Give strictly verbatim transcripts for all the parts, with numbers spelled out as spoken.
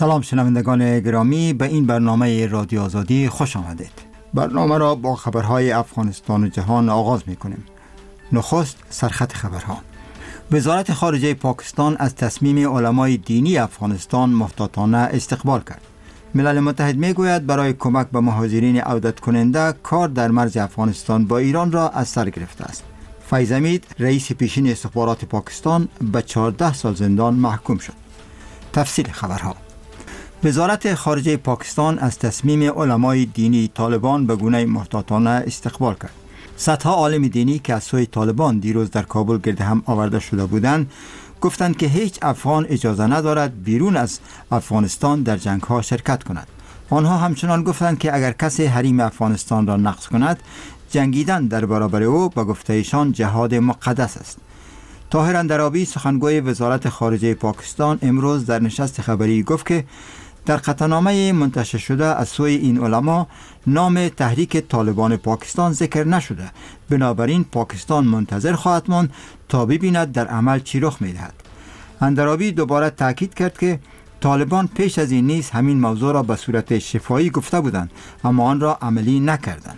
سلام شنوندگان گرامی، به این برنامه رادیو آزادی خوش آمدید. برنامه را با خبرهای افغانستان و جهان آغاز می کنیم. نخست سرخط خبرها. وزارت خارجه پاکستان از تصمیم علمای دینی افغانستان محتاطانه استقبال کرد. ملل متحد می گوید برای کمک به مهاجرین عودت کننده کار در مرز افغانستان با ایران را از سر گرفته است. فیض حمید رئیس پیشین استخبارات پاکستان به چهارده سال زندان محکوم شد. تفصیل خبرها. وزارت خارجه پاکستان از تصمیم علمای دینی طالبان به گونه محتاطانه استقبال کرد. صدها عالم دینی که از سوی طالبان دیروز در کابل گرد هم آورده شده بودند گفتند که هیچ افغان اجازه ندارد بیرون از افغانستان در جنگ ها شرکت کند. آنها همچنان گفتند که اگر کسی حریم افغانستان را نقض کند، جنگیدن در برابر او به گفته ایشان جهاد مقدس است. طاهر اندرابی سخنگوی وزارت خارجه پاکستان امروز در نشست خبری گفت که در قطعنامه منتشر شده از سوی این علما نام تحریک طالبان پاکستان ذکر نشده، بنابراین پاکستان منتظر خواهد ماند تا ببیند در عمل چی رخ می‌دهد. اندرابی دوباره تاکید کرد که طالبان پیش از این نیز همین موضوع را به صورت شفاهی گفته بودند، اما آن را عملی نکردند.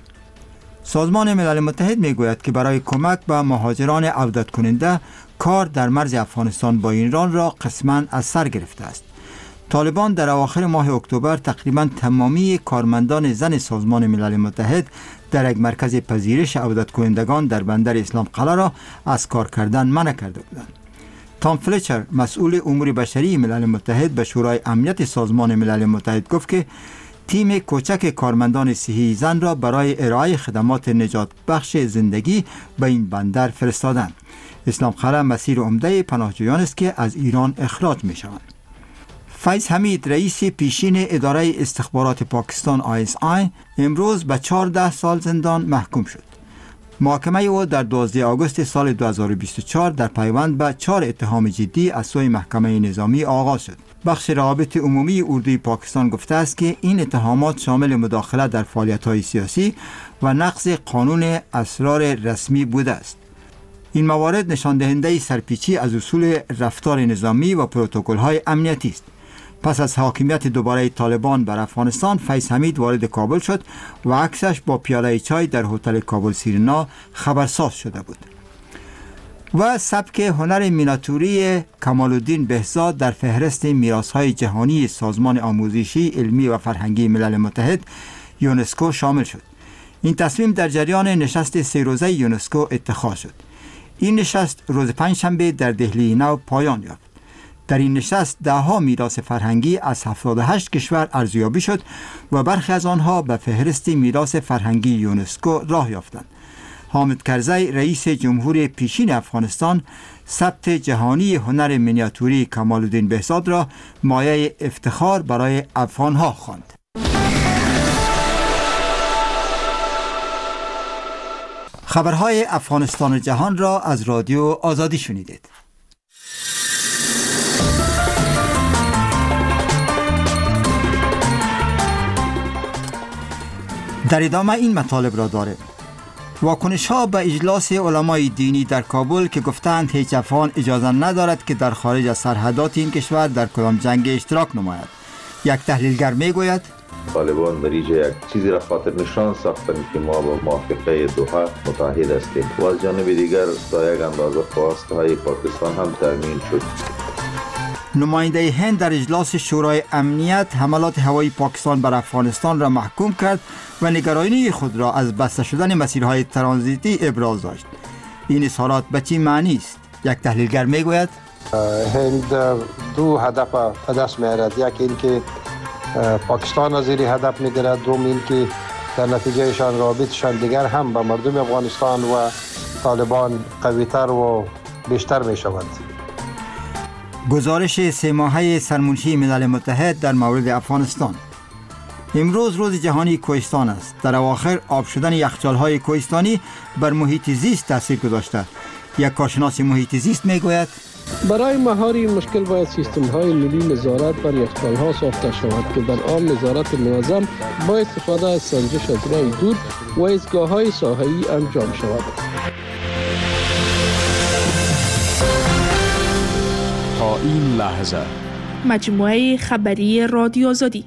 سازمان ملل متحد میگوید که برای کمک به مهاجران عودت کننده کار در مرز افغانستان با ایران را قسماً از سر گرفته است. طالبان در اواخر ماه اکتبر تقریباً تمامی کارمندان زن سازمان ملل متحد در یک مرکز پذیرش عودت کنندگان در بندر اسلام قلعه را از کار کردن منع کرده بودند. تام فلچر مسئول امور بشری ملل متحد به شورای امنیت سازمان ملل متحد گفت که تیم کوچک کارمندان صحی زن را برای ارائه خدمات نجات بخش زندگی به این بندر فرستادند. اسلام قلعه مسیر عمده پناهجویان است که از ایران اخراج می شوند. فیض حمید رئیس پیشین اداره استخبارات پاکستان آی اس آی امروز به چهارده سال زندان محکوم شد. محاکمه او در دوازدهم آگوست سال دو هزار و بیست و چهار در پیوند به چهار اتهام جدی از سوی محکمه نظامی آغاز شد. بخش روابط عمومی اردوی پاکستان گفته است که این اتهامات شامل مداخله در فعالیت‌های سیاسی و نقض قانون اسرار رسمی بوده است. این موارد نشان دهنده سرپیچی از اصول رفتار نظامی و پروتکل‌های امنیتی است. پس از حاکمیت دوباره طالبان بر افغانستان، فیض حمید وارد کابل شد و عکسش با پیاله چای در هتل کابل سیرنا خبرساز شده بود. و سبک هنر میناتوری کمال الدین بهزاد در فهرست میراث‌های جهانی سازمان آموزشی، علمی و فرهنگی ملل متحد یونسکو شامل شد. این تصمیم در جریان نشست سه روزه یونسکو اتخاذ شد. این نشست روز پنجشنبه در دهلی نو پایان یافت. در این نشست ده ها میراث فرهنگی از هفتاد و هشت کشور ارزیابی شد و برخی از آنها به فهرست میراث فرهنگی یونسکو راه یافتند. حامد کرزی رئیس جمهور پیشین افغانستان ثبت جهانی هنر مینیاتوری کمال الدین بهزاد را مایه افتخار برای افغانها خواند. خبرهای افغانستان و جهان را از رادیو آزادی شنیدید. در ادامه این مطالب را داریم. واکنش ها به اجلاس علمای دینی در کابل که گفتند هیچ افغان اجازه ندارد که در خارج از سرحدات این کشور در کدام جنگ اشتراک نماید. یک تحلیلگر می گوید طالبان در اینجا یک چیزی را خاطر نشان ساختند که ما با موافقه دوحه متحد هستیم و از جانب دیگر تا یک اندازه خواسته های پاکستان هم تامین شد. نماینده هند در اجلاس شورای امنیت حملات هوایی پاکستان بر افغانستان را محکوم کرد و نگرانی خود را از بسته شدن مسیرهای ترانزیتی ابراز داشت. این اظهارات به چه معنی است؟ یک تحلیلگر میگوید هند دو هدف به دست میارد. یک این که پاکستان از زیر هدف میگیرد، دوم این که در نتیجه شان رابطشان دیگر هم به مردم افغانستان و طالبان قویتر و بیشتر می شود. گزارش سه ماهه سرمنشی ملل متحد در مورد افغانستان. امروز روز جهانی کوهستان است. در اواخر آب شدن یخچال‌های کوهستانی بر محیط زیست تاثیر گذاشته. یک کارشناس محیط زیست میگوید برای مهار این مشکل باید سیستم‌های ملی نظارت بر یخچال‌ها ساخته شود که در آن نظارت منظم با استفاده از سنجش از راه دور و ایستگاه‌های ساحه‌ای انجام شود. تا این لحظه مجموعه خبری رادیو آزادی.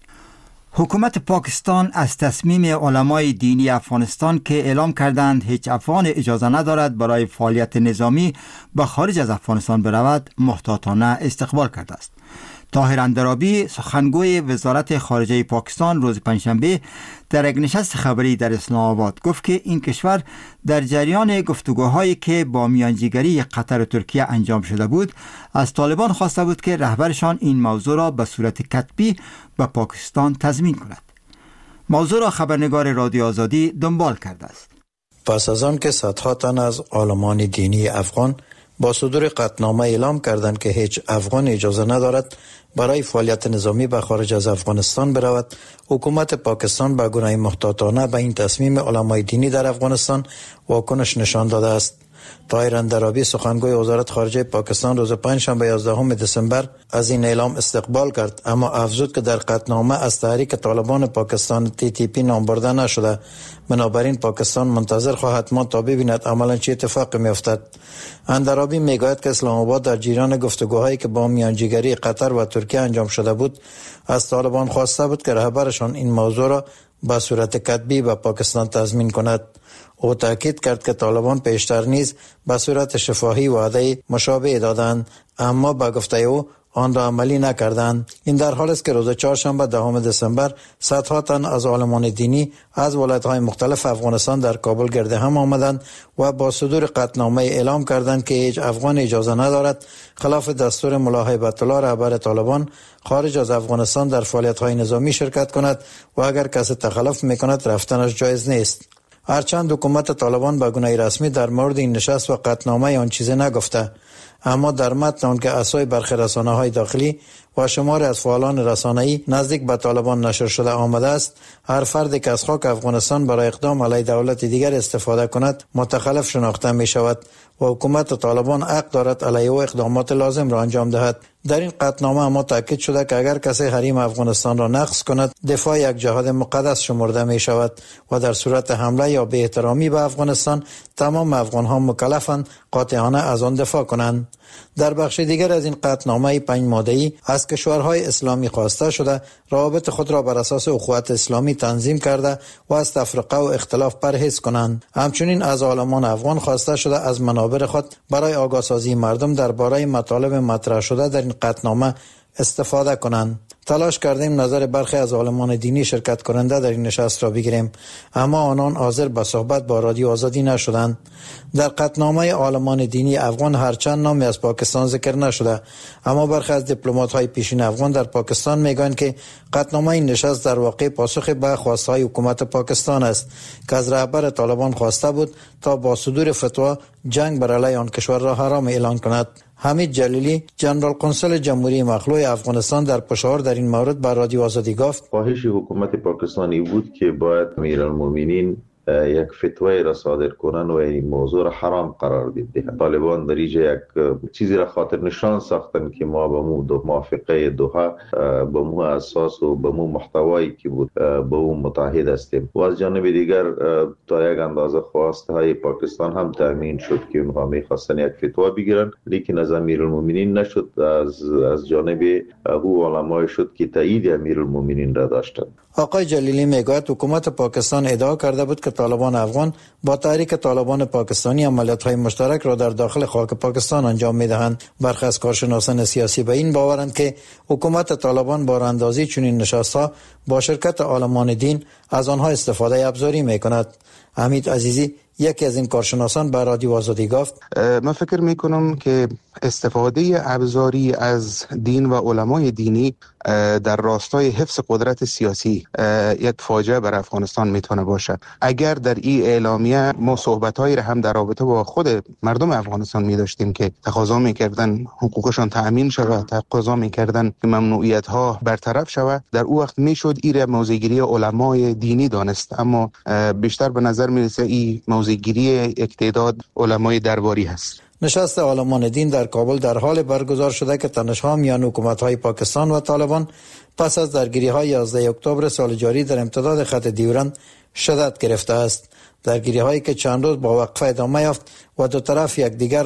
حکومت پاکستان از تصمیم علمای دینی افغانستان که اعلام کردند هیچ افغان اجازه ندارد برای فعالیت نظامی به خارج از افغانستان برود محتاطانه استقبال کرده است. طاهر اندرابی سخنگوی وزارت خارجه پاکستان روز پنجشنبه در یک نشست خبری در اسلام آباد گفت که این کشور در جریان گفتگوهایی که با میانجیگری قطر و ترکیه انجام شده بود از طالبان خواسته بود که رهبرشان این موضوع را به صورت کتبی به پاکستان تضمین کند. موضوع را خبرنگار رادیو آزادی دنبال کرده است. پس از آن که صدها تن از عالمان دینی افغان با صدور قطعنامه اعلام کردند که هیچ افغان اجازه ندارد برای فعالیت نظامی به خارج از افغانستان برود، حکومت پاکستان به گونه محتاطانه به این تصمیم علمای دینی در افغانستان واکنش نشان داده است. طاهر اندرابی سخنگوی وزارت خارجه پاکستان روز پنجشنبه یازدهم دسامبر از این اعلام استقبال کرد، اما افزود که در قطعنامه از تحریک طالبان پاکستان تی تی پی نام برده نشده. بنابراین پاکستان منتظر خواهد ماند تا ببیند عملا چه اتفاقی میافتد. اندرابی میگوید که اسلام آباد در جریان گفتگوهایی که با میانجیگری قطر و ترکیه انجام شده بود از طالبان خواسته بود که رهبرشان این موضوع را به صورت کتبی به پاکستان تضمین کند. او تاکید کرد که طالبان پیشتر نیز به صورت شفاهی وعده مشابه دادند، اما به گفته او آن را عملی نکردند. این در حالی است که روز چهارشنبه دهم دسامبر صدها تن از عالمان دینی از ولایت‌های مختلف افغانستان در کابل گرد هم آمدند و با صدور قطعنامه اعلام کردند که هیچ افغان اجازه ندارد خلاف دستور ملا هیبت الله رهبر طالبان خارج از افغانستان در فعالیت‌های نظامی شرکت کند و اگر کسی تخلف می‌کند رفتنش جایز نیست. هرچند حکومت طالبان به گونه رسمی در مورد این نشست و قطعنامه آن چیزی نگفته، اما در متن آن که اسای برخی رسانه‌های داخلی و شماری از فعالان رسانه‌ای نزدیک به طالبان نشر شده آمده است، هر فردی که از خاک افغانستان برای اقدام علیه دولت دیگر استفاده کند متخلف شناخته می شود و حکومت طالبان حق دارد علیه او اقدامات لازم را انجام دهد. در این قطعنامه اما تاکید شده که اگر کسی حریم افغانستان را نقض کند دفاع یک جهاد مقدس شمرده می شود و در صورت حمله یا بی احترامی به افغانستان تمام افغان‌ها مکلفند قاطعانه از آن دفاع کنند. در بخش دیگر از این قطعنامه پنج ماده‌ای از کشورهای اسلامی خواسته شده روابط خود را بر اساس اخوت اسلامی تنظیم کرده و از تفرقه و اختلاف پرهیز کنند. همچنین از عالمان افغان خواسته شده از منابر خود برای آگاهسازی مردم درباره مطالب مطرح شده در این قطعنامه استفاده کنند. تلاش کردیم نظر برخی از عالمان دینی شرکت کننده در این نشست را بگیریم، اما آنان حاضر به صحبت با رادیو آزادی نشدند. در قطعنامه عالمان دینی افغان هرچند نامی از پاکستان ذکر نشده، اما برخی از دیپلمات‌های پیشین افغان در پاکستان میگویند که قطعنامه این نشست در واقع پاسخ به خواست‌های حکومت پاکستان است که از رهبر طالبان خواسته بود تا با صدور فتوا جنگ بر علیه آن کشور را حرام اعلان کند. حمید جلیلی جنرال قنصل جمهوری مخلوع افغانستان در پشاور در این مورد بر رادیو آزادی گفت: خواهش حکومت پاکستانی بود که باید امیرالمومنین یک فتوای را صادر کنند و این موضوع را حرام قرار بدهند. طالبان در اینجا یک چیزی را خاطر نشان ساختن که ما با مو دو موافقه دوحه با مو اساس و با مو محتوایی که بود با اون متحد هستیم و از جانب دیگر تا یک اندازه خواسته های پاکستان هم تامین شد که اونها میخواستن یک فتوا بگیرن، لیکن از امیرالمومنین نشد. از از جانب او علمای شد که تایید امیرالمومنین را داشتند. آقای جلیلی میگوید حکومت پاکستان ادعا کرده بود که طالبان افغان با تحریک طالبان پاکستانی عملیات‌های مشترک را در داخل خاک پاکستان انجام می‌دهند. برخی از کارشناسان سیاسی به این باورند که حکومت طالبان با راندازی چنین نشست‌ها با شرکت عالمان دین از آنها استفاده ابزاری می‌کند. حمید عزیزی یکی از این کارشناسان به رادیو آزادی گفت: من فکر میکنم که استفاده ابزاری از دین و علمای دینی در راستای حفظ قدرت سیاسی یک فاجعه بر افغانستان میتونه باشه. اگر در این اعلامیه ما صحبت‌هایی را هم در رابطه با خود مردم افغانستان می‌داشتیم که تقاضا می‌کردن حقوقشان تأمین شود، تقاضا می‌کردن که ممنوعیت‌ها برطرف شود، در او وقت میشد این موضع‌گیری علمای دینی دانست، اما بیشتر به نظر میرسه این موضع‌گیری یک تعداد علمای درباری هست. نشست عالمان دین در کابل در حال برگزار شده که تنش‌ها میان حکومت‌های پاکستان و طالبان پس از درگیری‌های یازده اکتبر سال جاری در امتداد خط دیورند شدت گرفته است. درگیری‌هایی که چند روز با وقفه ادامه یافت و دو طرف یکدیگر را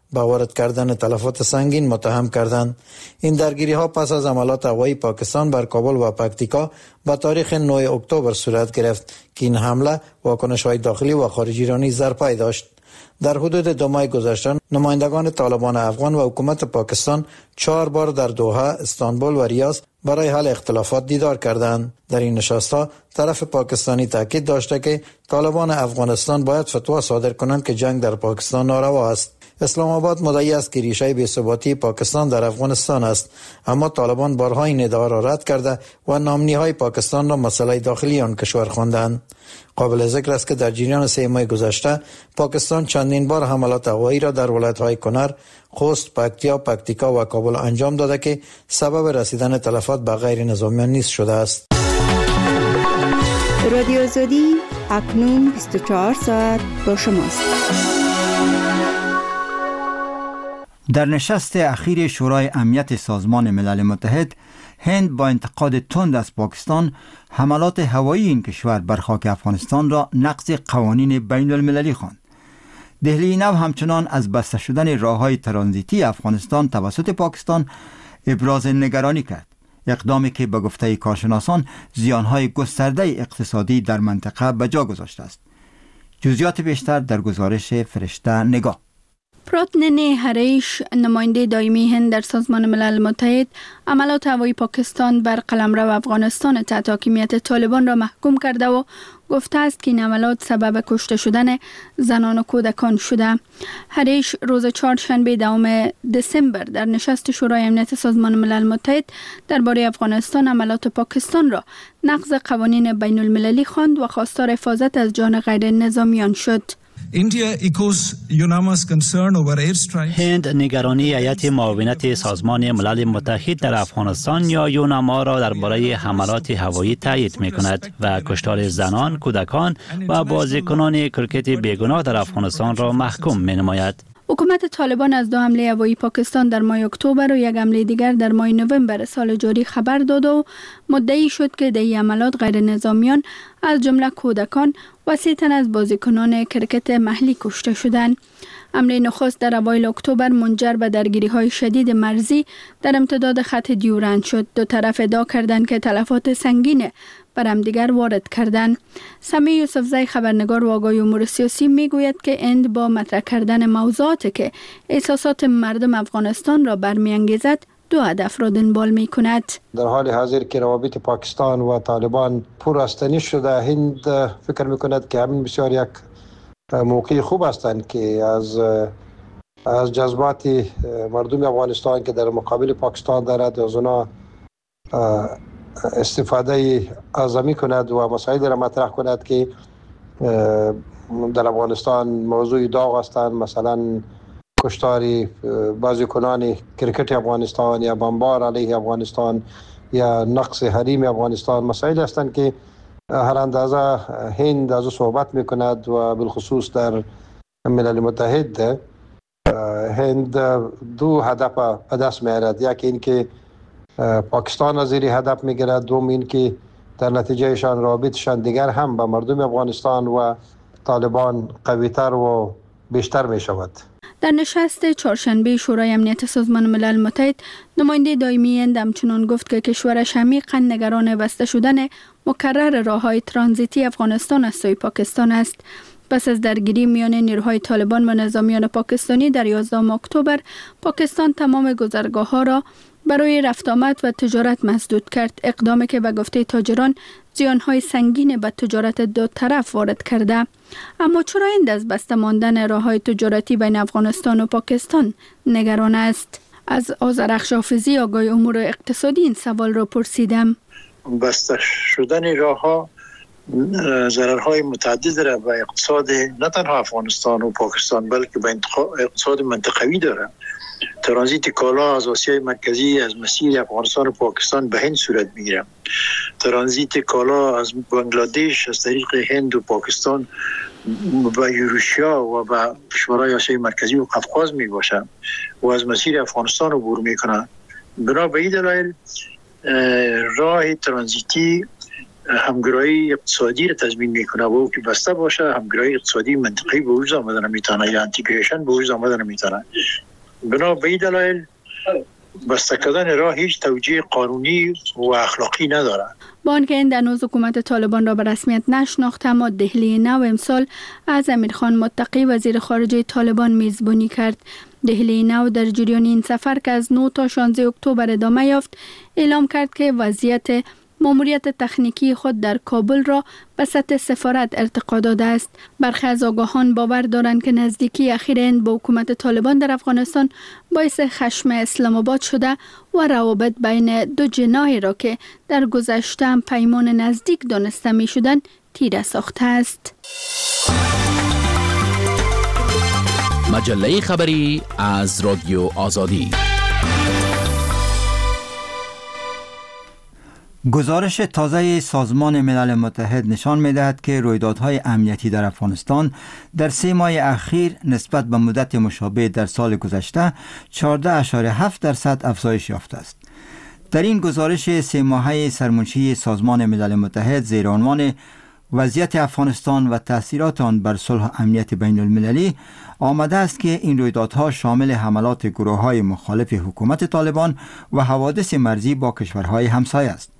به وارد کردن تلفات سنگین متهم کردند. این درگیری ها پس از حملات هوایی پاکستان بر کابل و پکتیکا به تاریخ نه اکتبر صورت گرفت که این حمله واکنش های داخلی و خارجی را نیز در پی داشت. در حدود دو ماه گذشته نمایندگان طالبان افغان و حکومت پاکستان چهار بار در دوحه، استانبول و ریاض برای حل اختلافات دیدار کردند. در این نشست‌ها طرف پاکستانی تاکید داشته که طالبان افغانستان باید فتوا صادر کنند که جنگ در پاکستان ناروا است. اسلام آباد مدعی است که ریشه بی‌ثباتی پاکستان در افغانستان است، اما طالبان بارها این ادعا را رد کرده و نامنی‌های پاکستان را مسئله داخلی آن کشور خواندند. قابل ذکر است که در جریان سه ماه گذشته پاکستان چندین بار حملات هوایی را در ولایت‌های کنر، خوست، پکتیا، پکتیکا و کابل انجام داده که سبب رسیدن تلفات به غیر نظامیان نیز شده است. رادیو آزادی اکنون بیست و چهار ساعت با شماست. در نشست اخیر شورای امنیت سازمان ملل متحد، هند با انتقاد تند از پاکستان حملات هوایی این کشور بر خاک افغانستان را نقض قوانین بین المللی خواند. دهلی نو همچنان از بسته شدن راههای ترانزیتی افغانستان توسط پاکستان ابراز نگرانی کرد، اقدامی که به گفته کارشناسان زیانهای گسترده اقتصادی در منطقه به جا گذاشته است. جزئیات بیشتر در گزارش فرشته نگاه. پراتنن هریش، نماینده دائمی هند در سازمان ملل متحد، عملات هوایی پاکستان بر قلمرو افغانستان تحت حاکمیت طالبان را محکوم کرده و گفته است که این عملات سبب کشته شدن زنان و کودکان شده. هریش روز چهارشنبه دوم دسامبر در نشست شورای امنیت سازمان ملل متحد درباره افغانستان عملات پاکستان را نقض قوانین بین المللی خواند و خواستار حفاظت از جان غیر نظامیان شد. هند نگرانی هیئت معاونت سازمان ملل متحد در افغانستان یا یوناما را درباره حملات هوایی تایید می‌کند و کشتار زنان، کودکان و بازیکنان کرکت بیگناه در افغانستان را محکوم می‌نماید. حکومت طالبان از دو حمله هوایی پاکستان در ماه اکتبر و یک حمله دیگر در ماه نوامبر سال جاری خبر داد و مدعی شد که در این عملات غیر نظامیان از جمله کودکان و سی تن از بازیکنان کرکت محلی کشته شدند. حمله نخست در اوایل اکتبر منجر به درگیری‌های شدید مرزی در امتداد خط دیورند شد. دو طرف ادعا کردند که تلفات سنگین بر همدیگر وارد کردند. سمی یوسفزی، خبرنگار و آگاه امور سیاسی، میگوید که هند با مطرح کردن موضوعاتی که احساسات مردم افغانستان را برمی‌انگیزد دو هدف را دنبال می کند. در حال حاضر که روابط پاکستان و طالبان پرآستانی شده، هند فکر می کند که همین بسیار یک موقع خوب هستند که از از جذبات مردم افغانستان که در مقابل پاکستان دارد از اونا استفاده اعظمی کند و مسائل را مطرح کند که در افغانستان موضوع داغ هستند، مثلا کشتار بازیکنان کرکت افغانستان یا بمبار علیه افغانستان یا نقص حریم افغانستان، مسائل هستند که هر اندازه هند از صحبت میکند و بالخصوص در ملل متحد هند دو هدف به دست میارد. یک این که پاکستان از زیر هدف میگیرد، دوم این که در نتیجهشان رابطشان دیگر هم به مردم افغانستان و طالبان قویتر و بیشتر می شود. در نشست چهارشنبه شورای امنیت سازمان ملل متحد، نماینده دائمی هند همچنان گفت که کشورش عمیقاً نگران بسته شدن مکرر راههای ترانزیتی افغانستان از سوی پاکستان است. پس از درگیری میان نیروهای طالبان و نظامیان پاکستانی در یازدهم اکتبر، پاکستان تمام گذرگاه‌ها را برای رفت آمد و تجارت مسدود کرد، اقدامی که به گفته تاجران زیانهای سنگین به تجارت دو طرف وارد کرده. اما چرا هند از بسته ماندن راههای تجارتی بین افغانستان و پاکستان نگران است؟ از آذرخش حافظی، آگاه امور اقتصادی، این سوال را پرسیدم. بسته شدن راهها ضررهای متعدد را به اقتصاد نه تنها افغانستان و پاکستان بلکه به اقتصاد منطقوی داره. ترانزیت کالا از آسیای مرکزی از مسیر افغانستان و پاکستان به هند صورت میگیره. ترانزیت کالا از بنگلادش از طریق هند و پاکستان به یوروشیا و به کشورهای آسیای مرکزی و قفقاز می باشه و از مسیر افغانستان عبور میکنه. بنا به این دلایل راه ترانزیتی همگرایی اقتصادی را تضمین میکنه و او که بسته باشه همگرایی اقتصادی منطقی به وجود آمدن نمیتونه یا انتگریشن به وجود آمدن نمیتونه. بنا به این دلایل بسته کردن راه هیچ توجیه قانونی و اخلاقی نداره. با آنکه این هنوز حکومت طالبان را به رسمیت نشناخته، اما دهلی نو امسال از امیرخان متقی وزیر خارجه طالبان میزبانی کرد. دهلی نو در جریان این سفر که از نه تا شانزده اکتبر ادامه یافت اعلام کرد که وضعیت ماموریت تکنیکی خود در کابل را به سطح سفارت ارتقا داده است. برخی از آگاهان باور دارند که نزدیکی اخیر هند با حکومت طالبان در افغانستان باعث خشم اسلام آباد شده و روابط بین دو جناحی را که در گذشته هم پیمان نزدیک دانسته می شدن تیره ساخته است. مجله خبری از رادیو آزادی. گزارش تازه سازمان ملل متحد نشان می‌دهد که رویدادهای امنیتی در افغانستان در سه ماه اخیر نسبت به مدت مشابه در سال گذشته چهارده اشاری هفت درصد افزایش یافته است. در این گزارش سه ماهه سرمنشی سازمان ملل متحد زیر عنوان وضعیت افغانستان و تأثیرات آن بر صلح و امنیت بین المللی آمده است که این رویدادها شامل حملات گروه‌های مخالف حکومت طالبان و حوادث مرزی با کشورهای همسایه است.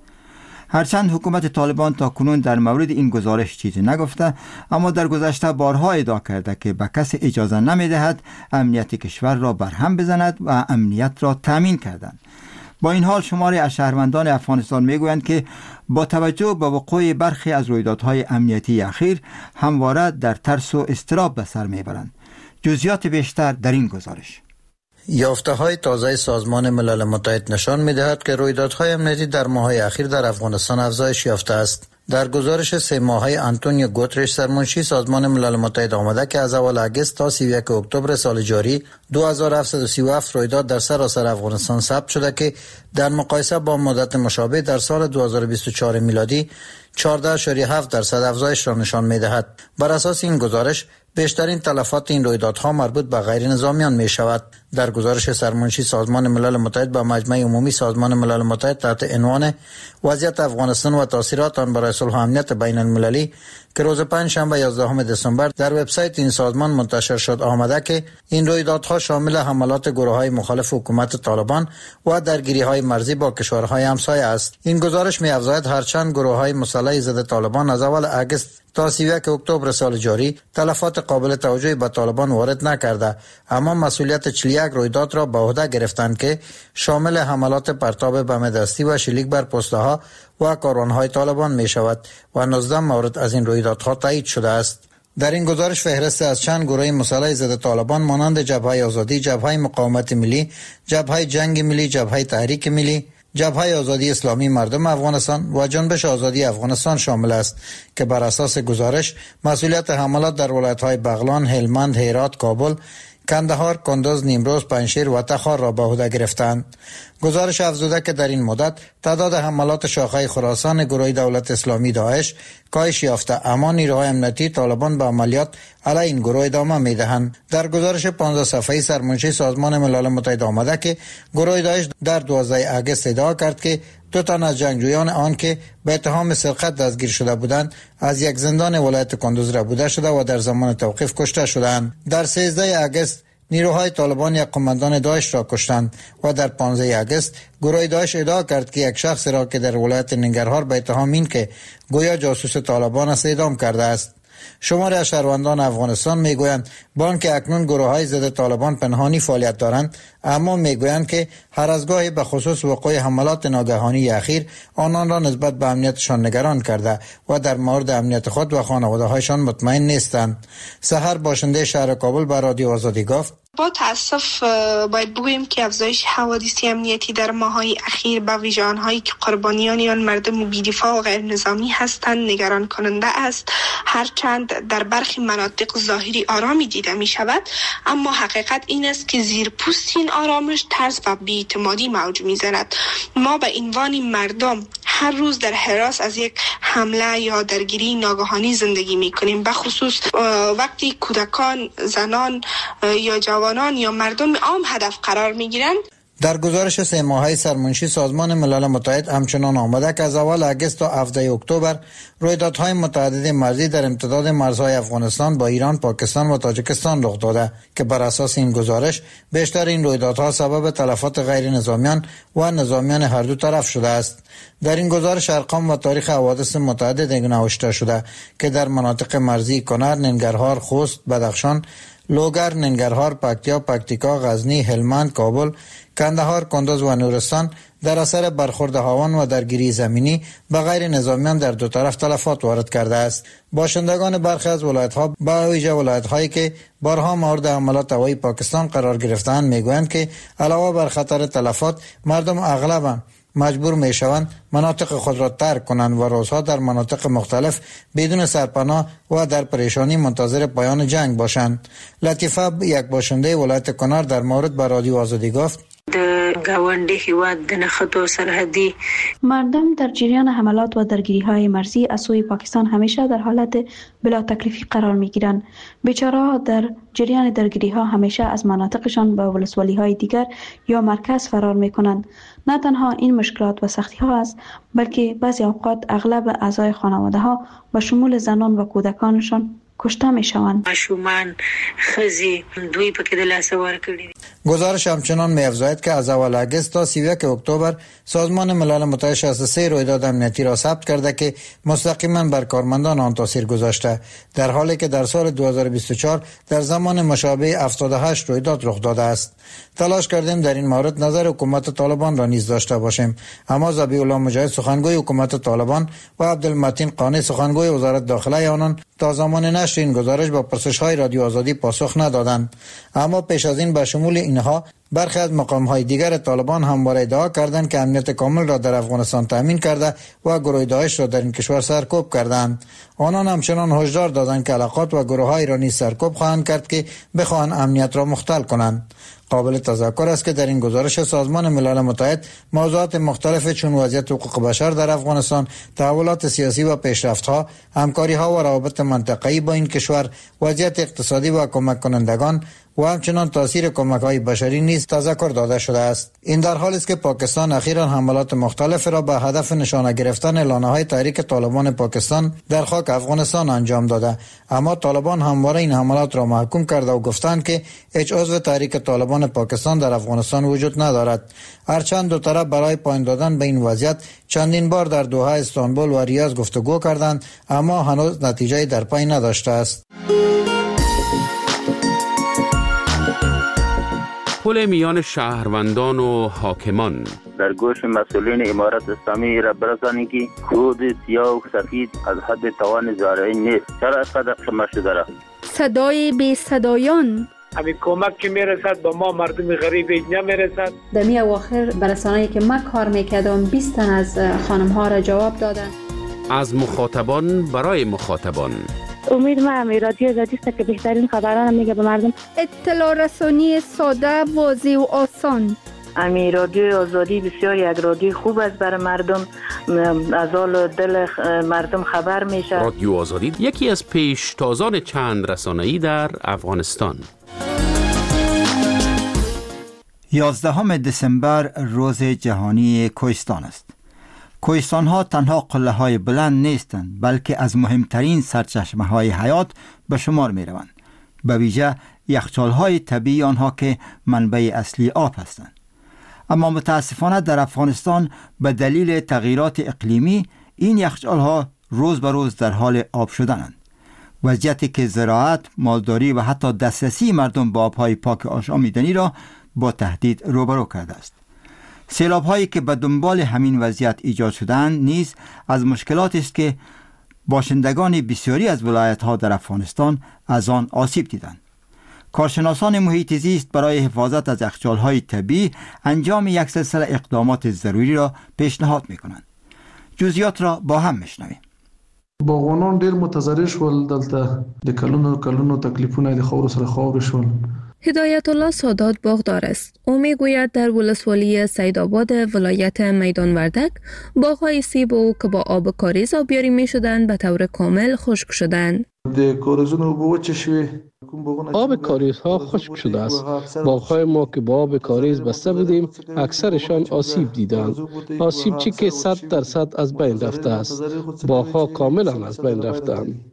هرچند حکومت طالبان تا کنون در مورد این گزارش چیزی نگفته، اما در گذشته بارها ادعا کرده که به کسی اجازه نمی‌دهد امنیت کشور را برهم بزند و امنیت را تامین کردند. با این حال شماری از شهروندان افغانستان میگویند که با توجه به وقوع برخی از رویدادهای امنیتی اخیر همواره در ترس و اضطراب به سر میبرند. جزئیات بیشتر در این گزارش. یافته‌های تازه سازمان ملل متحد نشان می‌دهد که رویدادهای امنیتی در ماه‌های اخیر در افغانستان افزایش یافته است. در گزارش سه ماهه آنتونیو گوترش سرمنشی سازمان ملل متحد آمده که از اول اگست تا سی و یک اکتبر سال جاری دو هزار و هفتصد و سی و هفت رویداد در سراسر افغانستان ثبت شده که در مقایسه با مدت مشابه در سال دو هزار و بیست و چهار میلادی چهارده اشاری هفت درصد افزایش را نشان می‌دهد. بر اساس این گزارش بیشترین تلفات این رویدادها مربوط به غیر نظامیان می شود. در گزارش سرمنشی سازمان ملل متحد به مجمع عمومی سازمان ملل متحد تحت عنوان وضعیت افغانستان و تاثیرات آن برای صلح و امنیت بین المللی که روز پنجشنبه یازدهم دسامبر در وبسایت این سازمان منتشر شد آمده که این رویدادها شامل حملات گروه‌های مخالف حکومت طالبان و درگیری‌های مرزی با کشورهای همسایه است. این گزارش می‌افزاید هرچند گروه‌های مسلح ضد طالبان از اول اگست تا سی و یک اکتبر سال جاری تلفات قابل توجهی به طالبان وارد نکرده، اما مسئولیت چهل و یک رویداد را به عهده گرفتند که شامل حملات پرتاب بم دستی و شلیک بر پسته‌ها و کاروان‌های طالبان می شود و نوزده مورد از این رویدادها تایید شده است. در این گزارش فهرست از چند گروه مسلح ضد طالبان مانند جبهه آزادی، جبهه مقاومت ملی، جبهه جنگ ملی، جبهه تحریک ملی، جبهه آزادی اسلامی مردم افغانستان و جنبش آزادی افغانستان شامل است که بر اساس گزارش مسئولیت حملات در ولایت‌های بغلان، هلمند، هرات، کابل، کندهار، کندز، نیمروز، پنجشیر و تخار را به عهده گرفتند. گزارش افزوده که در این مدت تعداد حملات شاخه خراسان گروه دولت اسلامی داعش کاهش یافته، اما نیروهای امنیتی طالبان به عملیات علیه این گروه ادامه می‌دهند. در گزارش پانزده صفحه‌ای سرمنشی سازمان ملل متحد آمده که گروه داعش در دوازده اگست ادعا کرد که دو تن از جنگجویان آن که به اتهام سرقت دستگیر شده بودند از یک زندان ولایت کندوز ربوده شده و در زمان توقیف کشته شدند. در سیزده اگست نیروهای طالبان یک قماندان داعش را کشتند و در پانزده اگست گروه داعش ادعا کرد که یک شخص را که در ولایت ننگرهار به اتهام این که گویا جاسوس طالبان است اعدام کرده است. شماری از شهروندان افغانستان میگویند با آنکه اکنون گروه‌های ضد طالبان پنهانی فعالیت دارند، اما میگویند که هر از گاهی به خصوص وقوع حملات ناگهانی اخیر آنان را نسبت به امنیتشان نگران کرده و در مورد امنیت خود و خانواده‌هایشان مطمئن نیستند. سحر باشنده شهر کابل به رادیو آزادی گفت: با تأسف باید بگوییم که افزایش حوادث امنیتی در ماه‌های اخیر به ویژه آنهایی که قربانیان آن مردم بی‌دفاع و غیر نظامی هستند نگران کننده است. هرچند در برخی مناطق ظاهری آرامی دیده می شود، اما حقیقت این است که زیر پوست این آرامش ترس و بی‌اعتمادی موج می‌زند. ما به عنوان مردم هر روز در هراس از یک حمله یا درگیری ناگهانی زندگی می‌کنیم، به خصوص وقتی کودکان، زنان یا جوانان یا مردم عام هدف قرار می‌گیرند. در گزارش سه ماهه سرمنشی سازمان ملل متحد همچنان آمده که از اول اگست تا هفده اکتبر رویدادهای متعدد مرزی در امتداد مرزهای افغانستان با ایران، پاکستان و تاجیکستان رخ داده که بر اساس این گزارش بیشتر این رویدادها سبب تلفات غیر نظامیان و نظامیان هر دو طرف شده است. در این گزارش ارقام و تاریخ حوادث متعدد نوشته شده که در مناطق مرزی کنر، ننگرهار، خوست، بدخشان، لوگر، ننگرهار، پکتیا، پکتیکا، غزنی، هلمند، کابل، کندهار، کندز و نورستان در اثر برخورد هاون و درگیری زمینی به غیر نظامیان در دو طرف تلفات وارد کرده است. باشندگان برخی از ولایت‌ها به ویژه ولایت‌هایی که بارها مورد حملات هوایی پاکستان قرار گرفته‌اند میگویند که علاوه بر خطر تلفات، مردم اغلباً مجبور می شوند مناطق خود را ترک کنند و روزها در مناطق مختلف بدون سرپناه و در پریشانی منتظر پایان جنگ باشند. لطیفه، یک باشنده ولایت کنر، در مورد به رادیو آزادی گفت: د گاونډي هیواد د نښتو سرحدي مردم در جریان حملات و درگیری های مرزی از سوی پاکستان همیشه در حالت بلا تکلیفی قرار می گیرند. بیچاره ها در جریان درگیری ها همیشه از مناطقشان به ولسوالی های دیگر یا مرکز فرار می کنند. نه تنها این مشکلات و سختی ها است، بلکه بعضی اوقات اغلب اعضای خانواده ها به شمول زنان و کودکانشان کشته می شوند. ماشومان، خزی، دوی پکې د لاس ورکړي. گزارش همچنان می افزاید که از اول اگست تا سی و یک اکتبر سازمان ملل متحد شصت و سه رویداد امنیتی را ثبت کرده که مستقیما بر کارمندان آن تاثیر گذاشته، در حالی که در سال دو هزار و بیست و چهار در زمان مشابه هفتاد و هشت رویداد رخ داده است. تلاش کردیم در این مورد نظر حکومت طالبان را نیز داشته باشیم، اما ذبیح الله مجاهد سخنگوی حکومت طالبان و عبدالمتین قانی سخنگوی وزارت داخله آنان تا زمان نشر این گزارش با پرسش‌های رادیو آزادی پاسخ ندادند. اما پیش از این به شمول اینها برخی از مقام‌های دیگر طالبان همواره ادعا کردند که امنیت کامل را در افغانستان تامین کرده و گروه داعش را در این کشور سرکوب کردند. آنان همچنان هشدار دادند که علاقات و گروه‌های را نیز سرکوب خواهند کرد که بخواهند امنیت را مختل کنند. قابل تذکر است که در این گزارش سازمان ملل متحد موضوعات مختلف چون وضعیت حقوق بشر در افغانستان، تحولات سیاسی و پیشرفت‌ها، همکاری‌ها و روابط منطقه‌ای با این کشور، وضعیت اقتصادی و کمک کنندگان و همچنان تاثیر کمک‌های بشری نیز تذکر داده شده است. این در حالی است که پاکستان اخیراً حملات مختلف را به هدف نشانه گرفتن لانه‌های تحریک طالبان پاکستان در خاک افغانستان انجام داده، اما طالبان همواره این حملات را محکوم کرده و گفتند که هیچ عضو تحریک طالبان پاکستان در افغانستان وجود ندارد. هرچند دو طرف برای پایان دادن به این وضعیت چندین بار در دوحه، استانبول و ریاض گفتگو کردند، اما هنوز نتیجه در پی نداشته است. پل میان شهروندان و حاکمان در گوش مسئولین امارت اسلامی را برسانید که کود سیاه و سفید از حد توان زارعی نیست. چرا اینقدر شما شده را؟ صدای بی صدایان، همین کمک که میرسد به ما مردم غریب نمیرسد. در می اواخر برسانه‌ای که من کار میکردم بیست تن از خانم ها را جواب دادن. از مخاطبان برای مخاطبان. امید ما رادیو آزادی است که بهترین خبران میگه به مردم. اطلاع رسانی ساده، واضح و آسان. امی رادیو آزادی بسیار یک رادیو خوب است برای مردم، از حال دل مردم خبر میشه. رادیو آزادی یکی از پیشتازان چند رسانه‌ای در افغانستان. یازدهم دسامبر روز جهانی کوهستان است. کوهستان ها تنها قله های بلند نیستند، بلکه از مهمترین سرچشمه های حیات به شمار می روند، به ویژه یخچال های طبیعی آنها که منبع اصلی آب هستند. اما متاسفانه در افغانستان به دلیل تغییرات اقلیمی این یخچال ها روز به روز در حال آب شدنند، وضعیتی که زراعت، مالداری و حتی دسترسی مردم به آبهای پاک آشامیدنی را با تهدید روبرو کرده است. سیلاب هایی که به دنبال همین وضعیت ایجاد شدند نیز از مشکلاتی است که باشندگان بسیاری از ولایت ها در افغانستان از آن آسیب دیدند. کارشناسان محیط زیست برای حفاظت از یخچال های طبیعی انجام یک سلسله اقدامات ضروری را پیشنهاد می کنند. جزئیات را با هم میشنویم. باغوانان ډیر متضرر شول، دلته د کلونو کلونو تکلیفونه د خاور سره خاور شول. هدایت الله سادات باغدار است. او میگوید در ولسوالی سیدآباد ولایت میدان وردک باغ‌های سیب او که با آب کاریز آبیاری می‌شدند به طور کامل خشک شدند. د کاریزونو اوبه وچې شوې، آب کاریز ها خشک شده است. باغ‌های ما که با آب کاریز بسته بودیم اکثرشان آسیب دیدند. آسیب چی که صد درصد از بین رفته است. باغ‌ها کاملا از بین رفتند.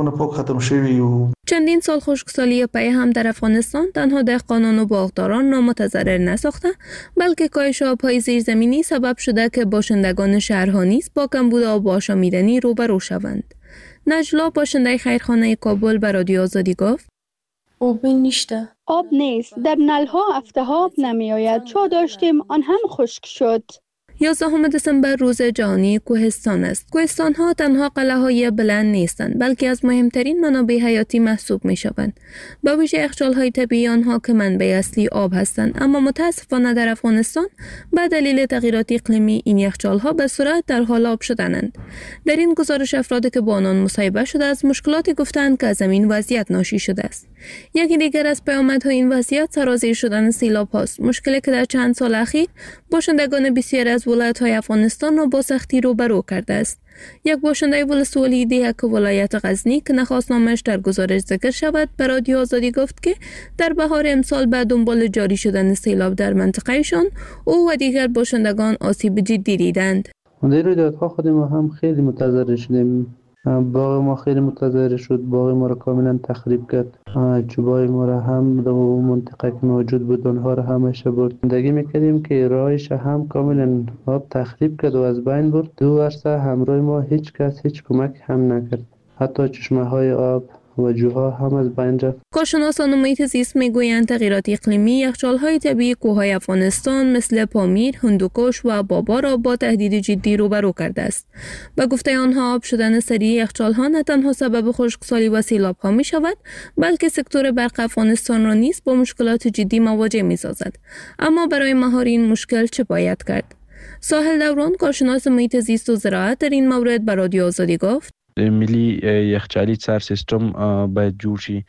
چندین سال خشکسالی پی هم در افغانستان تنها دهقانان و باغداران را متضرر نساخته، بلکه کاهش آب‌های زیرزمینی سبب شده که باشندگان شهرها نیز با کمبود آب آشامیدنی روبرو شوند. نجلا باشنده خیرخانه کابل به رادیو آزادی گفت: آب نیسته. آب نیست. در نلها هفته ها آب نمی آید. چا داشتیم آن هم خشک شد. یازدهم دسامبر روز جهانی کوهستان است. کوهستان ها تنها قلعه های بلند نیستند، بلکه از مهمترین منابع حیاتی محسوب می شوند. با ویژه یخچال های طبیعی آنها که منبع اصلی آب هستند، اما متاسفانه در افغانستان به دلیل تغییرات اقلیمی این یخچال ها به سرعت در حال آب شدنند. در این گزارش افرادی که با آنان مصاحبه شده از مشکلاتی گفتند که از این وضعیت ناشی شده است. یکی دیگر از پیامدهای این وضعیت سرازیر شدن سیلاب هاست، مشکلی که در چند سال اخیر باشندگان بسیاری از ولایت‌های افغانستان را با سختی روبرو کرده است. یک باشنده ولسوالی دیهک ولایت غزنی که نخواست نامش در گزارش ذکر شود به رادیو آزادی گفت که در بهار امسال به دنبال جاری شدن سیلاب در منطقهشان او و دیگر باشندگان آسیب جدی دیدند. در رویدادها خود ما هم خیلی متضرر شدیم. باغ ما خیلی متضرر شد، باغ ما را کاملا تخریب کرد. چوبای ما را هم در منطقه که موجود بود اونها را همشه برد. زندگی میکردیم که راهش هم کاملا آب تخریب کرد و از بین برد. دو ورسه همراه ما هیچ کس هیچ کمک هم نکرد. حتی چشمه های آب و جوها هم از بین رفت. کارشناسان محیط زیست میگویند تغییرات اقلیمی یخچال‌های طبیعی کوههای افغانستان مثل پامیر، هندوکش و بابا را با تهدید جدی روبرو کرده است. به گفته آنها آب شدن سریع یخچال‌ها نه تنها سبب خشکسالی و سیلاب‌ها می‌شود، بلکه سکتور برق افغانستان را نیز با مشکلات جدی مواجه می‌سازد. اما برای مهار این مشکل چه باید کرد؟ ساحل دوران کارشناس محیط زیست و زراعت در این مورد به رادیو آزادی گفت: ملی یخچالی سر سیستم باید جور شی.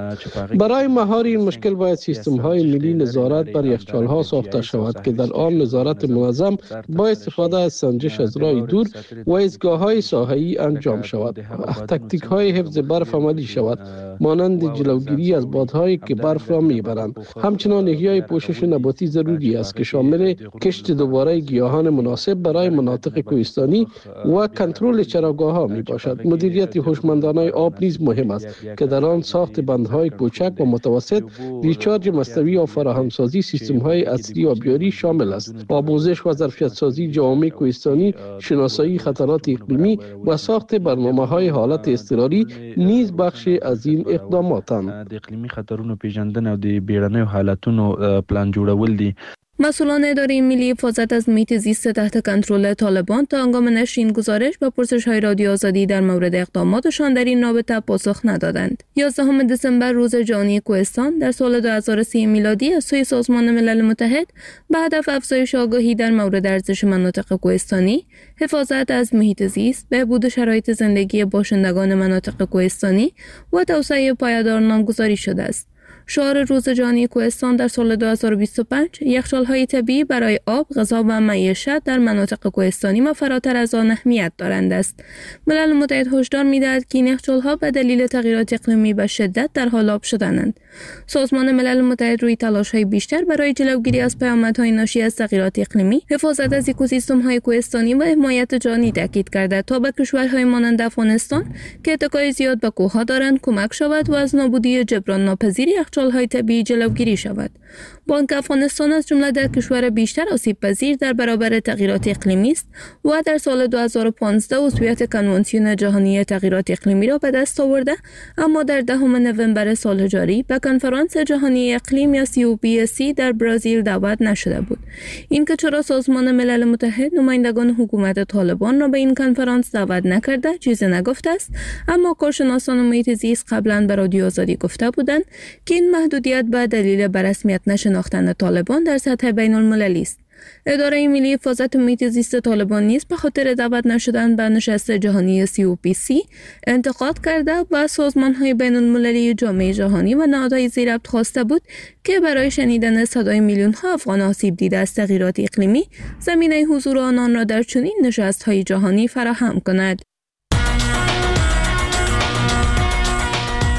برای مهار این مشکل باید سیستم های ملی نظارت بر یخچال ها ساخته شود که در آن نظارت منظم با استفاده از سنجش از راه دور و ایستگاه های ساحه‌ای انجام شود. تکتیک های حفظ برف عملی شود، مانند جلوگیری از بادهایی که برف را میبرند. همچنان احیای پوشش نباتی ضروری است که شامل کشت دوباره گیاهان مناسب برای مناطق کوهستانی و کنترل چراگاه ها می باشد. مدیریت هوشمندانه آب نیز مهم است که در آن ساخت بندهای کوچک و متوسط، ریچارج مصنوعی و فراهمسازی سیستم‌های عصری آبیاری شامل است. آموزش و ظرفیت‌سازی جوامع کوهستانی، شناسایی خطرات اقلیمی و ساخت برنامه‌های حالت اضطراری نیز بخش از این اقداماتند. د اقلیمی خطرونو پیژندن او د بیړنیو حالتونو پلان جوړول دي. مسئولان اداره ملی حفاظت از محیط زیست تحت کنترل طالبان تا هنگام نشر این گزارش به پرسش‌های رادیو آزادی در مورد اقداماتشان در این رابطه پاسخ ندادند. یازدهم دسامبر روز جهانی کوهستان در سال دو هزار و سه میلادی از سوی سازمان ملل متحد به هدف افزایش آگاهی در مورد ارزش مناطق کوهستانی، حفاظت از محیط زیست، بهبود شرایط زندگی باشندگان مناطق کوهستانی و توسعه پایدار نامگذاری شده است. شعار روز جهانی کوهستان در سال دو هزار و بیست و پنج یخچال‌های طبیعی برای آب، غذا و معیشت در مناطق کوهستانی و فراتر از آن اهمیت دارند است. ملل متحد هشدار می‌دهد که این یخچال‌ها به دلیل تغییرات اقلیمی به شدت در حال آب شدنند. سازمان ملل متحد روی تلاش‌های بیشتر برای جلوگیری از پیامدهای ناشی از تغییرات اقلیمی، حفاظت از اکوسیستم‌های کوهستانی و حمایت جهانی تاکید کرده تا به کشورهای مانند افغانستان که اتکای زیاد به کوه‌ها دارند کمک شود و از نابودی جبران ناپذیر یخچال‌های طبیعی جلوگیری شود. بانک افغانستان از جمله در کشور بیشتر آسیب پذیر در برابر تغییرات اقلیمی است و در سال دو هزار و پانزده عضویت کنوانسیون جهانی تغییرات اقلیمی را به دست آورده، اما در دهم نوامبر سال جاری به کنفرانس جهانی اقلیم یا سی او پی سی در برزیل دعوت نشده بود. این که چرا سازمان ملل متحد نمایندگان حکومت طالبان را به این کنفرانس دعوت نکرده چیزی نگفته است، اما کارشناسان محیط زیست قبلا به رادیو آزادی گفته بودند که این محدودیت به دلیل به رسمیت نشناختن طالبان در سطح بین المللی است. اداره ملی حفاظت محیط زیست طالبان نیز به خاطر دعوت نشدن به نشست جهانی سی او پی سی انتقاد کرده و سازمان‌های بین المللی جامعه جهانی و نهادهای زیربط خواسته بود که برای شنیدن صدای میلیون‌ها افغان آسیب دیده از تغییرات اقلیمی زمینه حضور آنان را در چنین نشست‌های جهانی فراهم کند.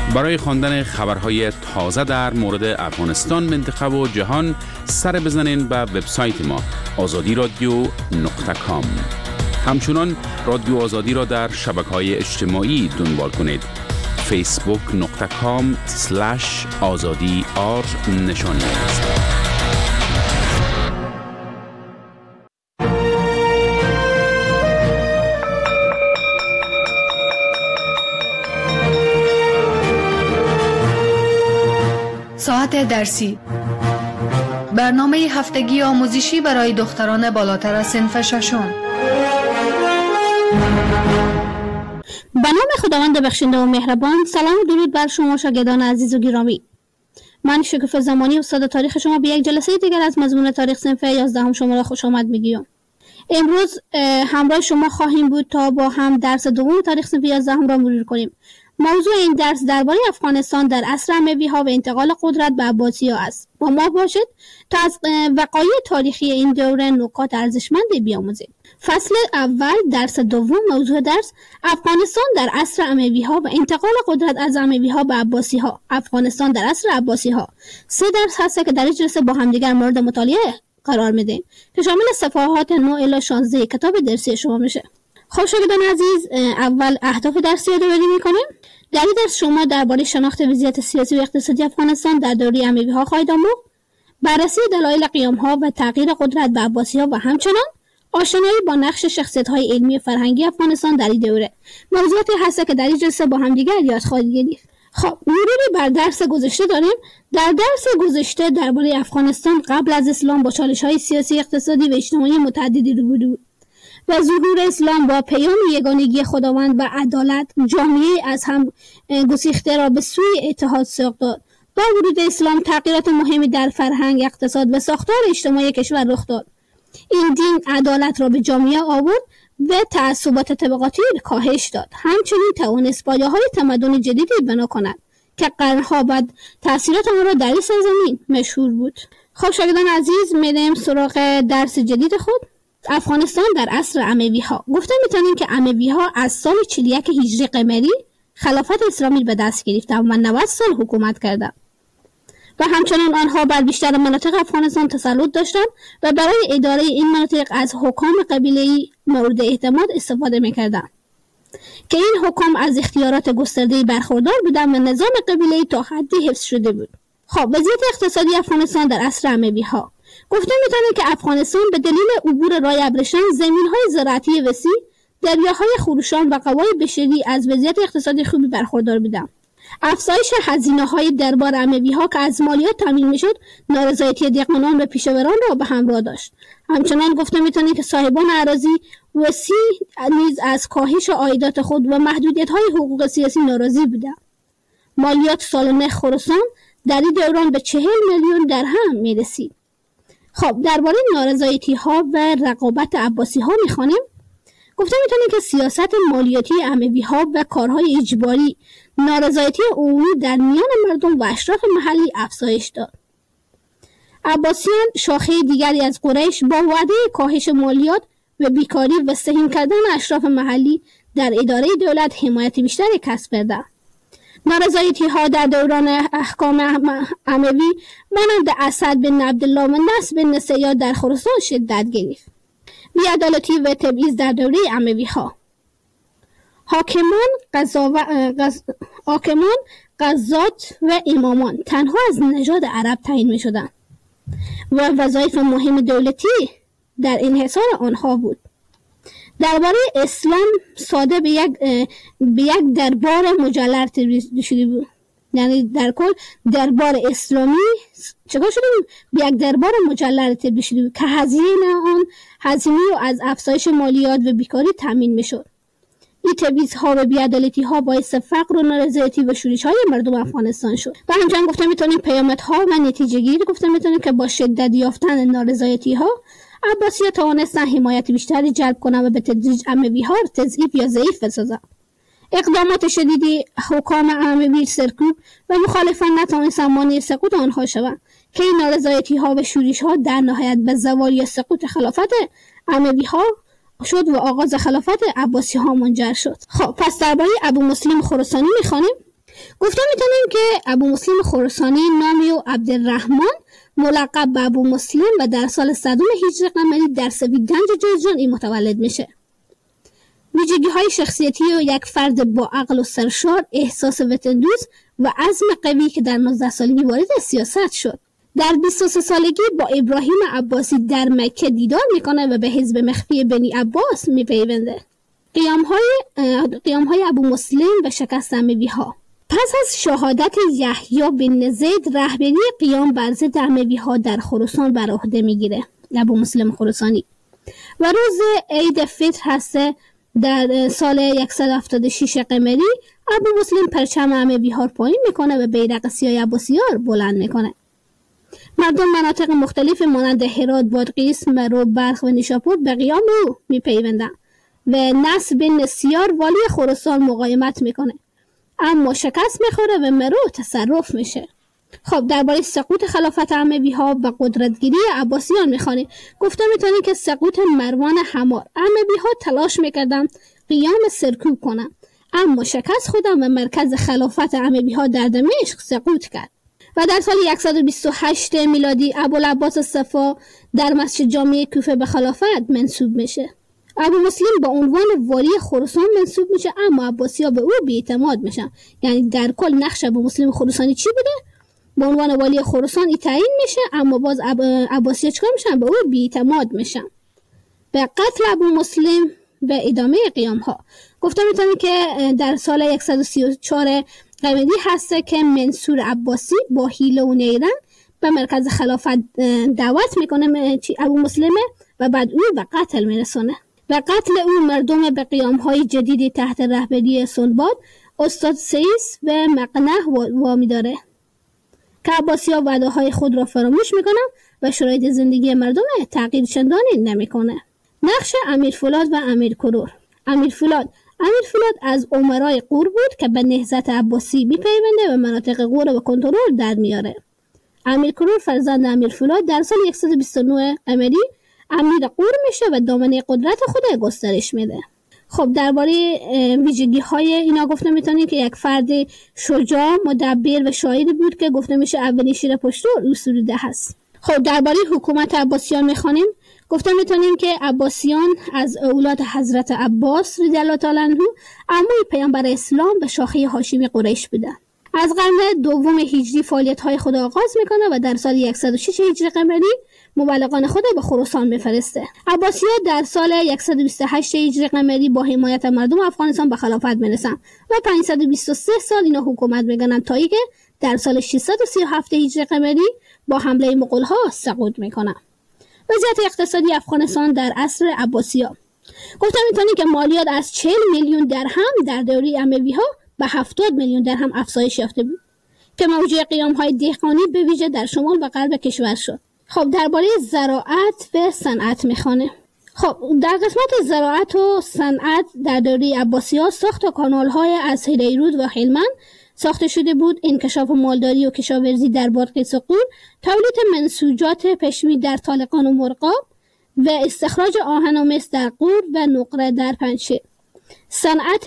برای خواندن خبرهای تازه در مورد افغانستان، منطقه و جهان سر بزنین به وبسایت ما آزادی رادیو نقطه کام. همچنان رادیو آزادی را در شبکه‌های اجتماعی دنبال کنید. فیسبوک نقطه کام سلش آزادی آر نشانی است. ساعت درسی، برنامه هفتگی آموزشی برای دختران بالاتر از صنف ششم. به نام خداوند بخشنده و مهربان. سلام و درود بر شما شاگردان عزیز و گرامی. من شکوفه زمانی استاد تاریخ شما به یک جلسه دیگر از مضمون تاریخ صنف یازدهم شما را خوش آمد میگویم. امروز همراه شما خواهیم بود تا با هم درس دوم تاریخ صنف یازدهم را مرور کنیم. موضوع این درس درباره افغانستان در عصر اموی‌ها و انتقال قدرت به عباسی‌ها است. با ما باشید تا از وقایع تاریخی این دوره نکات ارزشمندی بیاموزید. فصل اول درس دوم، موضوع درس افغانستان در عصر اموی‌ها و انتقال قدرت از اموی‌ها به عباسی‌ها. افغانستان در عصر عباسی‌ها. سه درس هست که در این جلسه با همدیگر مورد مطالعه قرار میدیم که شامل صفحات نه الی شانزده کتاب درسی شما میشه. خب شاگردان عزیز، اول اهداف درسی رو یادآوری می‌کنیم. در این درس شما درباره شناخت وضعیت سیاسی و اقتصادی افغانستان در دوره اموی‌ها خواهید آموخت، بررسی دلایل قیام‌ها و تغییر قدرت به عباسی‌ها و همچنان آشنایی با نقش شخصیت‌های علمی و فرهنگی افغانستان در این دوره. موضوعاتی هست که در این جلسه با هم دیگر یاد خواهید گرفت. خب مروری بر درس گذشته داریم. در درس گذشته درباره افغانستان قبل از اسلام با چالش‌های سیاسی، اقتصادی و اجتماعی متعددی روبرو بود و ظهور اسلام با پیام یگانگی خداوند و عدالت جامعه از هم گسیخته را به سوی اتحاد سوق داد. با ورود اسلام تغییرات مهمی در فرهنگ، اقتصاد و ساختار اجتماعی کشور رخ داد. این دین عدالت را به جامعه آورد و تعصبات طبقاتی را کاهش داد. همچنین توانست پایه‌های تمدن جدیدی بنا کند که قرنها بعد تأثیرات آن را در این سرزمین مشهور بود. خب شاگردان عزیز، میریم سراغ درس جدید خود. افغانستان در عصر اموی‌ها. گفته میتونیم که اموی‌ها از سال چهل و یک هجری قمری خلافت اسلامی به دست گرفتند و نود سال حکومت کردند و همچنین آنها بر بیشتر مناطق افغانستان تسلط داشتند و برای اداره این مناطق از حکام قبیله‌ای مورد اعتماد استفاده میکردند که این حکام از اختیارات گسترده‌ای برخوردار بودند و نظام قبیله‌ای تا حدی حفظ شده بود. خب وضعیت اقتصادی افغانستان در عصر اموی‌ها. گفته میتونیم که افغانستان به دلیل عبور راه ابریشم، زمین‌های زراعتی وسیع، دریاهای خروشان و قوای بشری از وضعیت اقتصادی خوبی برخوردار بودند. افزایش هزینه‌های دربار اموی‌ها که از مالیات تامین میشد، نارضایتی دهقانان و پیشاوران را به همراه داشت. همچنان گفته میتونیم که صاحبان اراضی وسیع نیز از کاهش عایدات خود و محدودیت‌های حقوق سیاسی ناراضی بودند. مالیات سالانه خراسان در این دوران به چهل میلیون درهم میرسید. خب درباره نارضایتی ها و رقابت عباسی ها میخوانیم. گفته میتونیم که سیاست مالیاتی اموی ها و کارهای اجباری نارضایتی عمومی در میان مردم و اشراف محلی افزایش داد. عباسیان شاخه دیگری از قریش با وعده کاهش مالیات و بیکاری و سهیم کردن اشراف محلی در اداره دولت حمایت بیشتری کسب کردند. نارضایتی ها در دوران احکام اموی مانند اسد بن عبدالله و نصر بن نصیر در خراسان شدت گرفت. بی‌عدالتی و تبعیض در دوره اموی ها. حاکمان قضا و قض... حاکمان قضات و امامان تنها از نژاد عرب تعیین می شدند و وظایف مهم دولتی در انحصار آنها بود. درباره اسلام ساده به یک به یک دربار مجلل تبدیل شده بود. یعنی در کل دربار اسلامی چگاه شده بود؟ به یک دربار مجلل تبدیل شده بود که هزینه آن هزینه و از افزایش مالیات و بیکاری تامین میشد. این تبعیض‌ها و بی‌عدالتی‌ها باعث فقر و نارضایتی و شورش‌های مردم افغانستان شد. و همچنین گفته میتونیم پیامدها و نتیجه گیری گفته میتونیم که با شدت یافتن نارضایتی‌ها عباسی‌ها توانستند حمایت بیشتری جلب کنند و به تدریج اموی‌ها را تضعیف یا ضعیف بسازند. اقدامات شدیدی حکام اموی سرکوب و مخالفان نتوانستند مانع سقوط آنها شوند که این نارضایتی‌ها و شورش‌ها در نهایت به زوال یا سقوط خلافت اموی‌ها شد و آغاز خلافت عباسی ها منجر شد. خب پس درباره ابو مسلم خراسانی میخوانیم. گفته میتونیم که ابو مسلم خراسانی نامی و عبدالرحمن ملقب به ابو مسلم و در سال صدم هجری قمری در سویدنج جرجان این متولد میشه. ویژگی های شخصیتی و یک فرد با عقل و سرشار، احساس وطن دوست و عزم قوی که در نوزده سالگی وارد سیاست شد. در بیست و سه سالگی با ابراهیم عباسی در مکه دیدار میکنه و به حزب مخفی بنی عباس میپیونده. قیام های قیام های ابو مسلم و شکست اموی ها. پس از شهادت یحیی بن زید رهبری قیام بر ضد اموی ها در خراسان بر عهده میگیره ابو مسلم خراسانی و روز عید فطر هسته در سال صد و هفتاد و شش قمری ابو مسلم پرچم اموی ها پایین میکنه و بیرق سیاه عباسیار بلند میکنه. مردم مناطق مختلف مانند هرات، بادغیس، مرو، بلخ و نیشاپور به قیام او میپیوندند و نصر بن سیار والی خراسان مقاومت میکنه، اما شکست میخوره و مرو تصرف میشه. خب درباره سقوط خلافت اموی ها و قدرتگیری عباسیان میخوانیم. گفته میتونیم که سقوط مروان حمار، اموی ها تلاش میکردن قیام سرکوب کنن، اما شکست خوردن و مرکز خلافت اموی ها در دمشق سقوط کرد و در سال صد و بیست و هشت میلادی ابوالعباس الصفا در مسجد جامع کوفه به خلافت منصوب میشه. ابو مسلم با عنوان والی خراسان منصوب میشه، اما عباسی‌ها به او بی‌اعتماد میشن. یعنی در کل نقش ابو مسلم خراسانی چی بوده؟ به عنوان والی خراسان تعیین میشه، اما باز عباسی‌ها چیکار میشن؟ به او بی‌اعتماد میشن. به قتل ابو مسلم به ادامه قیام ها. گفتم میتونیم که در سال صد و سی و چهار قمری هسته که منصور عباسی با حیله و نیرنگ به مرکز خلافت دعوت میکنه ابو مسلمه و بعد او به قتل میرسونه. و قتل او مردم به قیام های جدیدی تحت رهبری سنباد، استاد سیس و مقنه وامی داره که عباسی ها وعده های خود را فراموش میکنن و شرایط زندگی مردم تغییر چندانی نمیکنه. نقش امیر فولاد و امیر کرور. امیر فولاد امیر فولاد از امرای قور بود که به نهضت عباسی میپیونده و مناطق قور و کنترل در میاره. امیر کرور فرزند امیر فولاد در سال صد و بیست و نه قمری امیر قور میشه و دامنه قدرت خود گسترش میده. خب درباره ویژگی های اینا گفته میتونیم که یک فرد شجاع، مدبر و شاعر بود که گفته میشه اولین شیر پشتو او سروده هست. خب درباره حکومت عباسیان میخوانیم. گفته میتونیم که عباسیان از اولاد حضرت عباس رضی الله تعالی عنه عموی پیامبر اسلام و شاخه هاشمی قریش بودند. از قرن دوم هجری فعالیت های خود آغاز میکنه و در سال صد و شش هجری قمری مبلغان خود به خراسان میفرسته. عباسی‌ها در سال صد و بیست و هشت هجری قمری با حمایت مردم افغانستان به خلافت میرسن و پانصد و بیست و سه سال اینا حکومت میکنن تا اینکه در سال ششصد و سی و هفت هجری قمری با حمله مغول‌ها سقوط میکنن. وضعیت اقتصادی افغانستان در عصر عباسی‌ها. گفتم میتونیم که مالیات از چهل میلیون درهم در دوره اموی‌ها به هفتاد میلیون درهم افزایش یافته بود که موجب قیام‌های دهقانی به ویژه در شمال و غرب کشور شد. خب درباره زراعت و صنعت میخوانه. خب در قسمت زراعت و صنعت در دوره عباسی‌ها ساخت کانال‌های از هریرود و هلمند ساخته شده بود. انکشاف مالداری و کشاورزی در بادغیس و قور، تولید منسوجات پشمی در طالقان و مرغاب و استخراج آهن و مس در قور و نقره در پنجشیر. صنعت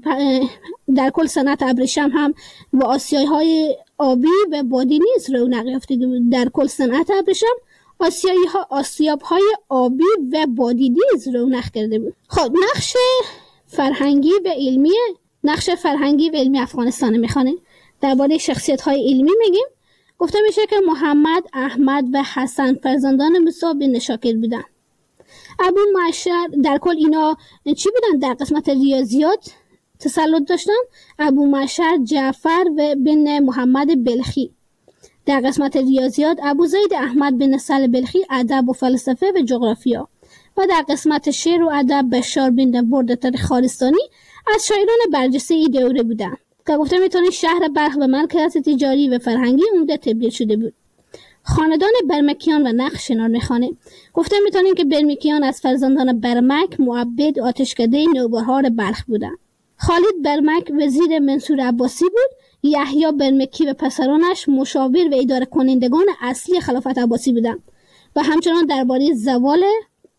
در کل صنعت ابریشم هم و آسیای‌های آبی و بادی نیز رونق یافته بود. در کل صنعت ابریشم آسیایی ها آسیاب‌های آبی و بادی نیز رونق کرده بود. خب نقش فرهنگی و علمی نقش فرهنگی و علمی افغانستان میخوانه. درباره شخصیت‌های علمی میگیم. گفته میشه که محمد، احمد و حسن فرزندان موسی بن شاکر بودن. ابو معشر در کل اینا چی بودن؟ در قسمت ریاضیات تسلط داشتن. ابو معشر جعفر و بن محمد بلخی در قسمت ریاضیات، ابو زید احمد بن نصر بلخی ادب و فلسفه و جغرافیا و در قسمت شعر و ادب بشار بن برده تاریخ‌خوارستانی از شاعران برجسته ای دوره بودند که گفته میتونه شهر بلخ به مرکز تجاری و فرهنگی عمده تبدیل شده بود. خاندان برمکیان و نقش شنار میخوانه. گفته میتونیم که برمکیان از فرزندان برمک، معبد، آتشکده نوبهار بلخ بودند. خالد برمک وزیر منصور عباسی بود. یحیی برمکی و پسرانش مشاور و اداره کنندگان اصلی خلافت عباسی بودند و همچنان درباره زوال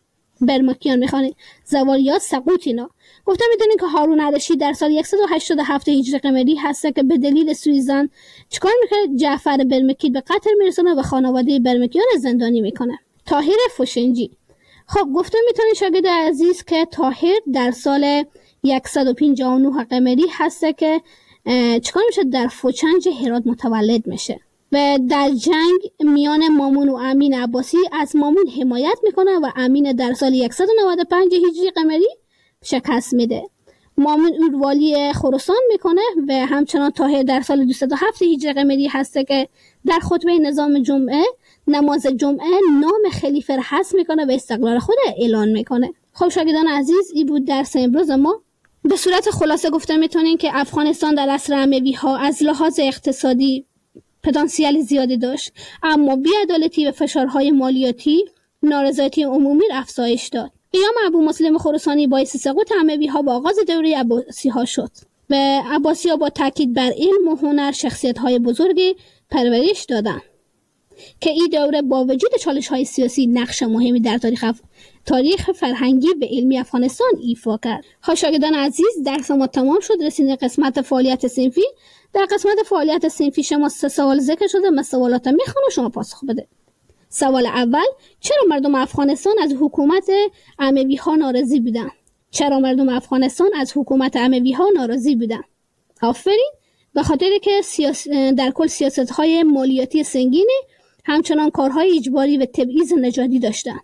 برمکیان میخوانه، زوالیات، سقوط اینا. گفتم میدونین که هارون الرشید در سال صد و هشتاد و هفت هجری قمری هست که به دلیل سوء چیکار میکنه؟ جعفر برمکی به قتل میرسونه و خانواده برمکیان زندانی میکنه. طاهر فوشنجی. خب گفتم میتونین شاگرد عزیز که طاهر در سال صد و پنجاه و نه قمری هست که چیکار میشه؟ در فوچنج هرات متولد میشه و در جنگ میان مامون و امین عباسی از مامون حمایت میکنه و امین در سال صد و نود و پنج هجری قمری شکست میده. مامون اوروالی خراسان میکنه و همچنان طاهر در سال دویست و هفت هجری قمری هسته که در خطبه نظام جمعه نماز جمعه نام خلیفه را حذف میکنه و استقلال خود اعلان میکنه. خب شاگردان عزیز، این بود درس امروز ما. به صورت خلاصه گفته میتونیم که افغانستان در عصر اموی ها از لحاظ اقتصادی پتانسیل زیادی داشت، اما بی‌عدالتی و فشارهای مالیاتی نارضایتی عمومی را افزایش داد. قیام ابو مسلم خراسانی باعث سقوط اموی ها با آغاز دوره عباسی ها شد و عباسی ها با تاکید بر علم و هنر شخصیت های بزرگی پرورش دادند که این دوره با وجود چالش های سیاسی نقش مهمی در تاریخ اف... تاریخ فرهنگی و علمی افغانستان ایفا کرد. خب شاگردان عزیز، درس ما تمام شد. رسیدیم قسمت فعالیت صنفی. در قسمت فعالیت صنفی شما سه سوال ذکر شده. من سوالات میخوام و شما پاسخ بده. سوال اول: چرا مردم افغانستان از حکومت اموی ها ناراضی بودند؟ چرا مردم افغانستان از حکومت اموی ها ناراضی بودند؟ آفرین. به خاطر که سیاس... در کل سیاست های مالیاتی سنگینی، همچنان کارهای اجباری و تبعیض نژادی داشتند.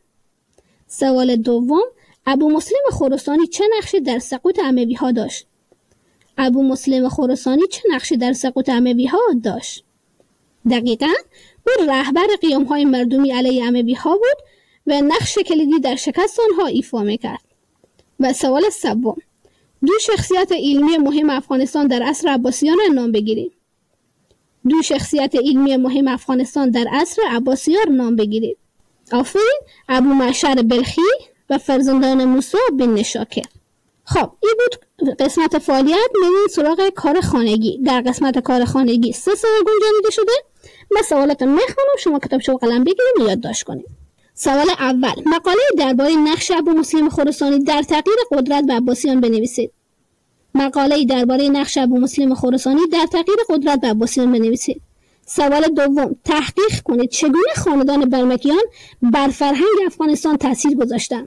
سوال دوم: ابو مسلم خراسانی چه نقشی در سقوط اموی ها داشت؟ ابو مسلم خراسانی چه نقشی در سقوط اموی ها داشت؟ دقیقاً او رهبر قیام های مردمی علیه اموی ها بود و نقش کلیدی در شکست آنها ایفا میکرد. و سوال سوم: دو شخصیت علمی مهم افغانستان در عصر عباسیان را نام بگیرید. دو شخصیت علمی مهم افغانستان در عصر عباسیان را نام بگیرید. آفرین. ابو معشر بلخی و فرزندان موسی بن نشاکر. خب این بود قسمت فعالیت. میریم سراغ کار خانگی. در قسمت کار خانگی سه سوال گنجانیده شده. من سوالات میخوانم، شما کتابچه و قلم بگیرید و یادداشت کنید. سوال اول: مقاله درباره نقش ابو مسلم خراسانی در تغییر قدرت به عباسیان بنویسید. مقاله درباره نقش ابو مسلم خراسانی در تغییر قدرت به عباسیان بنویسید. سوال دوم: تحقیق کنید چگونه خاندان برمکیان بر فرهنگ افغانستان تاثیر گذاشتند.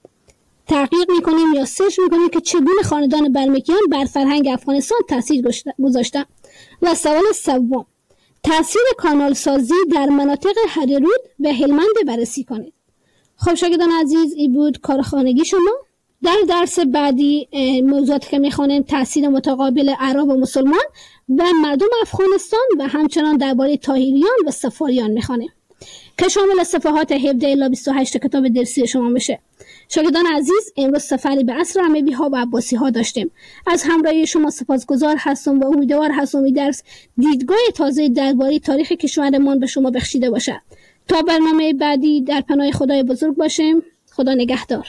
تحقیق میکنیم یا سرچ میکنیم که چگونه خاندان برمکیان بر فرهنگ افغانستان تاثیر گذاشتند. و سوال سوم: تاثیر کانال سازی در مناطق هریرود و هلمند بررسی کنید. خب شاگردان عزیز، این بود کار خانگی شما. در درس بعدی موضوعاتی که میخوانیم تاثیر متقابل عرب و مسلمان و مردم افغانستان و همچنان درباره طاهریان و صفاریان میخوانیم که شامل صفحات هفده الی بیست و هشت کتاب درسی شما میشه. شاگردان عزیز، امروز سفری به عصر اموی ها و عباسی ها داشتیم. از همراهی شما سپاسگزار هستم و امیدوار هستم این درس دیدگاه تازه درباره تاریخ کشورمان به شما بخشیده باشد. تا برنامه بعدی در پناه خدای بزرگ باشیم. خدا نگهدار.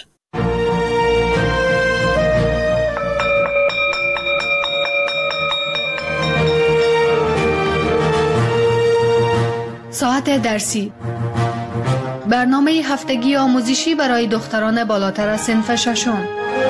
ساعت درسی، برنامه هفتگی آموزشی برای دختران بالاتر از صنف ششم.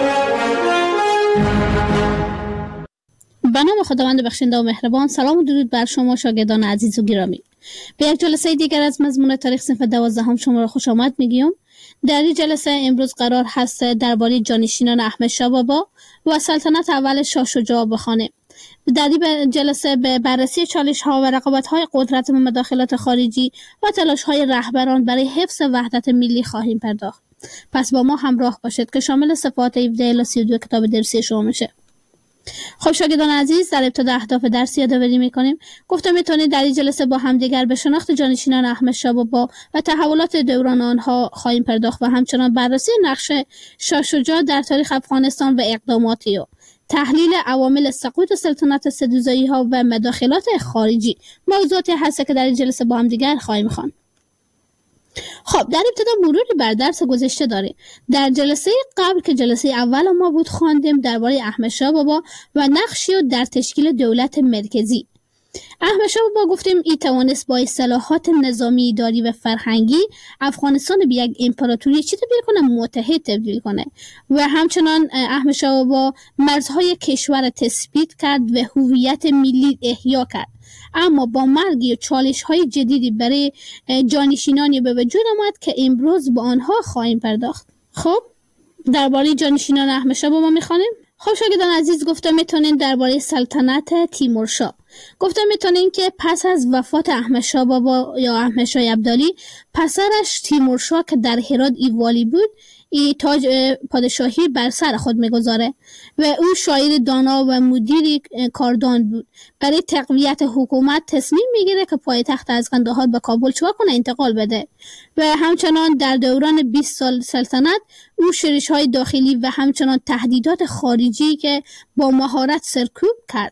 به نام خداوند بخشنده و مهربان. سلام و درود بر شما شاگردان عزیز و گرامی. به یک جلسه دیگر از مضمون تاریخ صنف دوازدهم شما را خوش آمد میگیم. در این جلسه امروز قرار هست درباره جانشینان احمد شاه بابا و سلطنت اول شاه شجاع بخوانیم. در این جلسه به بررسی چالش ها و رقابت های قدرت و مداخلات خارجی و تلاش های رهبران برای حفظ وحدت ملی خواهیم پرداخت. پس با ما همراه باشید که شامل صفحات هفده الی سی و دو کتاب درسی شما میشه. خب شاگردان عزیز، در ابتدا اهداف درس یادآوری میکنیم. گفتم میتونید در این جلسه با همدیگر به شناخت جانشینان احمد شاه بابا و تحولات دوران آنها خواهیم پرداخت و همچنان بررسی نقش شاه شجاع در تاریخ افغانستان و اقداماتی و تحلیل عوامل سقوط سلطنت سدوزایی ها و مداخلات خارجی موضوعاتی هست که در این جلسه با هم دیگر خواهیم خواند. خب در ابتدا مروری بر درس گذشته داریم. در جلسه قبل که جلسه اول ما بود خواندیم درباره احمد شاه بابا و نقشی در تشکیل دولت مرکزی. احمد شاه بابا گفتیم ای توانست با اصلاحات نظامی، اداری و فرهنگی افغانستان به یک امپراتوری چی تبدیل کنه؟ متحد تبدیل کنه. و همچنان احمد شاه بابا مرزهای کشور تثبیت کرد و هویت ملی احیا کرد. اما با مرگ و چالش های جدیدی برای جانشینانی به وجود آمد که امروز با آنها خواهیم پرداخت. خب درباره جانشینان احمد شاه بابا میخوانیم. خب شاگردان عزیز، گفته میتونین درباره سلطنت تیمورشاه گفته میتونین که پس از وفات احمد شاه بابا یا احمد شاه ابدالی، پسرش تیمورشاه که در هرات ایوالی بود، ای تاج پادشاهی بر سر خود میگذاره و او شاعر دانا و مدیر کاردان بود. برای تقویت حکومت تصمیم میگیره که پایتخت از قندهار به کابل چوب کنه انتقال بده و همچنان در دوران بیست سال سلطنت او شورش های داخلی و همچنان تهدیدات خارجی که با مهارت سرکوب کرد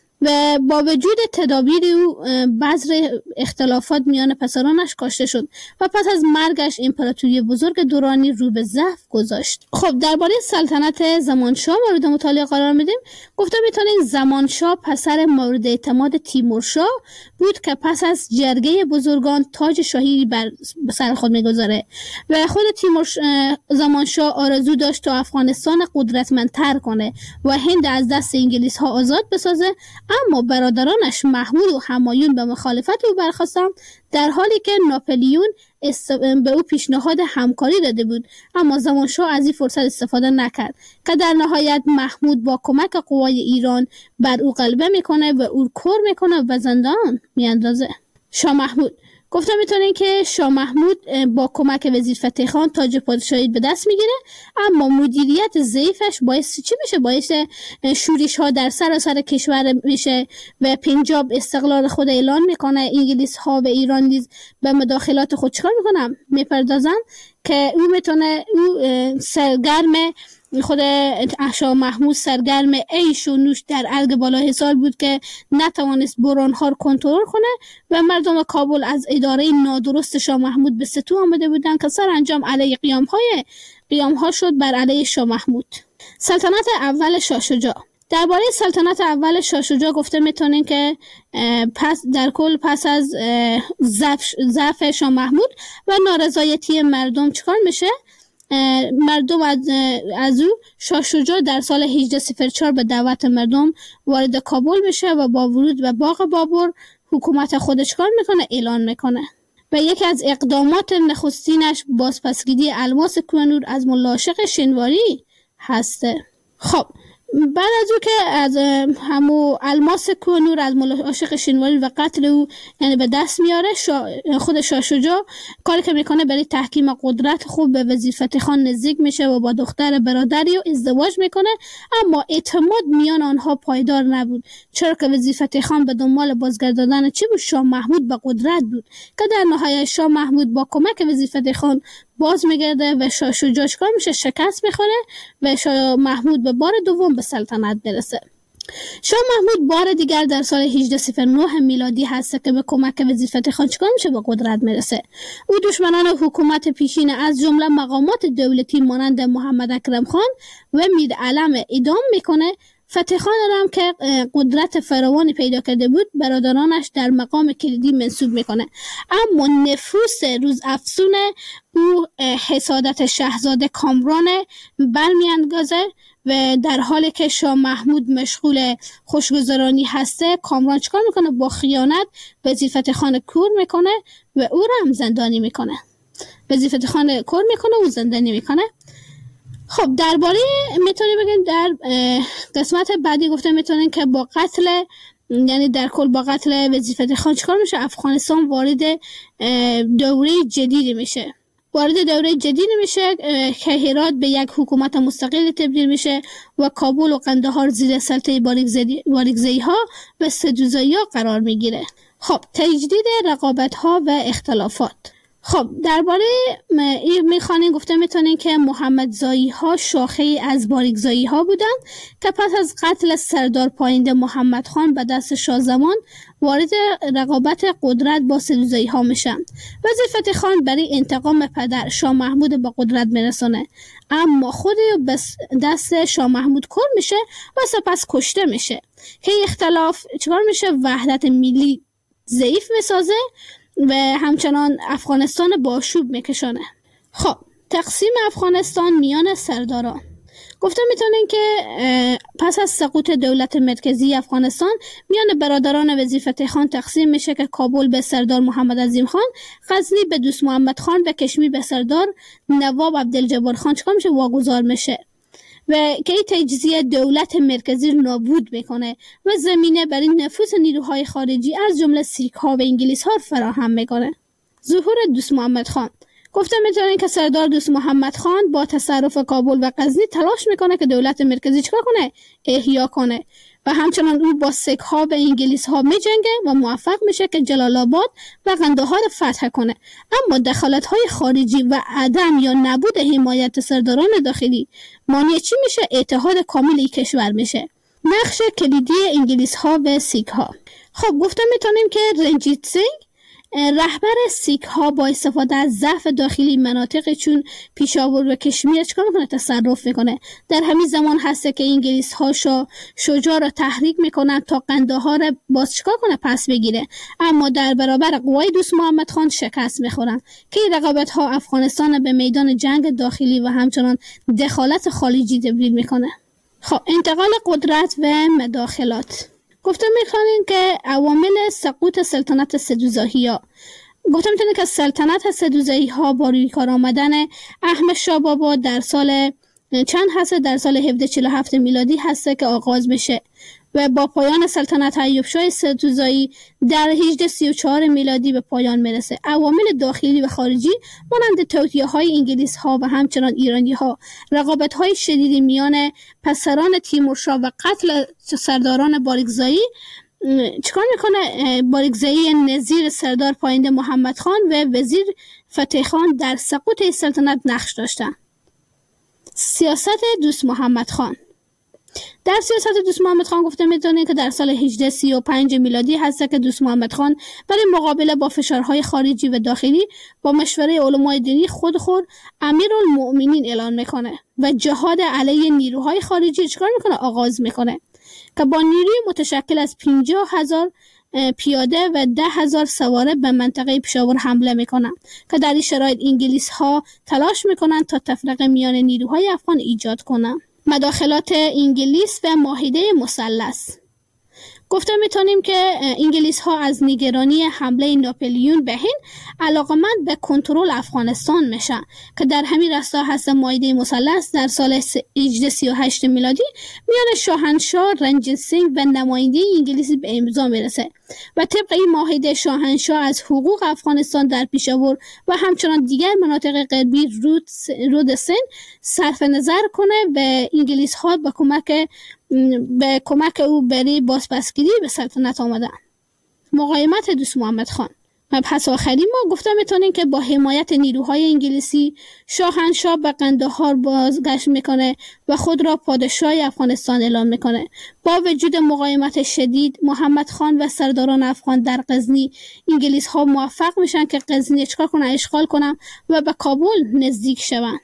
و با وجود تدابیر او بذر اختلافات میان پسرانش کاشته شد و پس از مرگش امپراتوری بزرگ دورانی رو به ضعف گذاشت. خب درباره سلطنت زمانشاه مورد مطالعه قرار میدیم. گفته میتونیم زمانشاه پسر مورد اعتماد تیمورشاه بود که پس از جرگه بزرگان تاج شاهی بر سر خود میگذاره و خود تیمور زمانشاه آرزو داشت تا افغانستان قدرتمندتر کنه و هند از دست انگلیس ها آزاد بسازه، اما برادرانش محمود و همایون به مخالفت او برخاستند، در حالی که ناپلیون است... به او پیشنهاد همکاری داده بود، اما زمانشاه از این فرصت استفاده نکرد که در نهایت محمود با کمک قوای ایران بر او غلبه میکنه و او کور میکنه و زندان میاندازه. شاه محمود گفته میتونین که شاه محمود با کمک وزیر فتح خان تاج پادشاهی به دست میگیره، اما مدیریت ضعیفش باعث چی میشه؟ باعث شورش ها در سراسر کشور میشه و پنجاب استقلال خود اعلان میکنه. انگلیس ها و ایران نیز به مداخلات خود چکار میکنن؟ میپردازن که او میتونه او سرگرم خود شاه محمود سرگرم عیش و نوش در ارگ بالا حصار بود که نتوانست برانها رو کنترل کنه و مردم کابل از اداره نادرست شاه محمود به ستو آمده بودند که سرانجام علیه قیام های قیام ها شد بر علیه شاه محمود. سلطنت اول شاه شجاع. درباره سلطنت اول شاه شجاع گفته میتونین که پس در کل پس از ضعف شاه محمود و نارضایتی مردم چیکار میشه؟ مردم از, از او شاه شجاع در سال هجده صفر چهار به دعوت مردم وارد کابل میشه و با ورود به باغ بابر حکومت خودش کار میکنه اعلان میکنه و یکی از اقدامات نخستینش بازپسگیری الماس کوهنور از ملا عاشق شنواری هسته. خب بعد از او که از همو الماس کوهنور از ملا عاشق شنواری و قتل او یعنی به دست میاره، شا خود شاه شجاع کاری که میکنه برای تحکیم قدرت خوب به وزیر فتح خان نزدیک میشه و با دختر برادری و ازدواج میکنه، اما اعتماد میان آنها پایدار نبود، چرا که وزیر فتح خان به دنبال بازگرداندن چی بود؟ شاه محمود به قدرت بود که در نهایت شاه محمود با کمک وزیر فتح خان باز میگرده و شاه شجاع کار میشه؟ شکست میخوره و شاه محمود به بار دوم به سلطنت برسه. شاه محمود بار دیگر در سال هجده صفر نه میلادی هست که به کمک وزیر فتح خان چیکار میشه؟ به قدرت میرسه. او دشمنان حکومت پیشین از جمله مقامات دولتی مانند محمد اکرم خان و میر علم اعدام میکنه. فتح خان هم که قدرت فراوانی پیدا کرده بود برادرانش در مقام کلیدی منصوب میکنه، اما نفوس روز افزون او حسادت شاهزاده کامران برمیاندازه و در حالی که شاه محمود مشغول خوشگذرانی هسته، کامران چیکار میکنه؟ با خیانت وزیر فتح خان کور میکنه و او را هم زندانی میکنه. وزیر فتح خان کور میکنه و زندانی میکنه. خب درباره میتونیم بگیم در قسمت بعدی گفته میتونیم که با قتل یعنی در کل با قتل وزیر فتح خان چیکار میشه؟ افغانستان وارد دوره جدید میشه. وارد دوره جدید میشه که هرات به یک حکومت مستقل تبدیل میشه و کابل و قندهار زیر سلطه باریکزئی ها و سدوزایی ها قرار میگیره. خب تجدید رقابت ها و اختلافات. خب درباره این میخوانیم گفته میتونین که محمد زایی ها شاخه از باریک زایی ها بودند که پس از قتل سردار پاینده محمد خان به دست شاه زمان وارد رقابت قدرت با سدوزایی ها میشن و فتح خان برای انتقام پدر شاه محمود به قدرت میرسونه، اما خود به دست شاه محمود کور میشه و سپس کشته میشه که اختلاف چکار میشه وحدت ملی ضعیف میسازه و همچنان افغانستان با آشوب میکشانه. خب تقسیم افغانستان میان سرداران گفته میتونین که پس از سقوط دولت مرکزی افغانستان میان برادران وزیر فتح خان تقسیم میشه که کابل به سردار محمد عظیم خان، غزنی به دوست محمد خان و کشمیر به سردار نواب عبدالجبار خان چکار میشه واگذار میشه و که این تجزیه دولت مرکزی رو نابود میکنه و زمینه برای نفوذ نیروهای خارجی از جمله سیک ها و انگلیس ها فراهم میکنه. ظهور دوست محمد خان گفته میتونین که سردار دوست محمد خان با تصرف کابل و غزنی تلاش میکنه که دولت مرکزی چکار کنه؟ احیا کنه و همچنان او با سیک ها و انگلیس ها میجنگه و موفق میشه که جلال آباد و قندهار فتح کنه، اما دخالت های خارجی و عدم یا نبود حمایت سرداران داخلی مانع چی میشه؟ اتحاد کامل کشور میشه. نقش کلیدی انگلیس ها و سیک ها. خب گفته میتونیم که رنجیت سینگ رهبر سیک ها با استفاده از ضعف داخلی مناطق چون پیشاور و کشمیر چکار میکنه؟ تصرف میکنه. در همین زمان هسته که انگلیس ها شا شجاع را تحریک میکنن تا قندهار باز چکار کنه؟ پس بگیره، اما در برابر قوای دوست محمد خان شکست میخورن که این رقابت ها افغانستان به میدان جنگ داخلی و همچنان دخالت خارجی تبدیل میکنه. خب انتقال قدرت و مداخلات گفته میخوانیم که عوامل سقوط سلطنت سدوزایی ها. گفته میتونیم که سلطنت سدوزایی ها با روی کار آمدن احمد شاه بابا در سال چند هسته در سال هفده چهل و هفت میلادی هسته که آغاز میشه و با پایان سلطنت ایوب شاه سدوزایی در هجده سی و چهار میلادی به پایان میرسه. عوامل داخلی و خارجی مانند توطئه های انگلیس ها و همچنان ایرانی ها، رقابت های شدیدی میان پسران تیمورشاه و قتل سرداران باریکزایی چکار میکنه؟ باریکزایی نظیر سردار پاینده محمد خان و وزیر فتح خان در سقوط سلطنت نقش داشتن. سیاست دوست محمد خان. در سیاست دوست محمد خان گفته میتونه که در سال هجده سی و پنج میلادی هست که دوست محمد خان برای مقابله با فشارهای خارجی و داخلی با مشوره علمای دینی خود خود امیرالمؤمنین اعلان میکنه و جهاد علیه نیروهای خارجی چکار میکنه؟ آغاز میکنه که با نیروی متشکل از پنجاه هزار پیاده و ده هزار سواره به منطقه پشاور حمله میکنن که در این شرایط انگلیس ها تلاش میکنن تا تفرقه میان نیروهای افغان ایجاد کنن. مداخلات انگلیس و معاهده مثلث. گفته میتونیم که انگلیس ها از نگرانی حمله ناپلیون به هند علاقمند به کنترل افغانستان میشن که در همین راستا هست معاهده مثلث در سال هجده سی و هشت میلادی میان شاهنشاه رنجیت سینگ و نماینده انگلیسی به امضا میرسه و طبق این معاهده شاهنشاه از حقوق افغانستان در پیشاور و همچنان دیگر مناطق غربی رود رود سند صرف نظر کنه و انگلیس ها به کمک به کمک او برای بازپسگیری به سلطنت آمدن. مقاومت دوست محمد خان. مبحث آخری ما گفته میتونیم که با حمایت نیروهای انگلیسی شاهنشاه به قندهار بازگشت میکنه و خود را پادشاه افغانستان اعلام میکنه. با وجود مقاومت شدید محمد خان و سرداران افغان در غزنی، انگلیس ها موفق میشن که غزنی چکار کنن؟ اشغال کنن و به کابل نزدیک شون.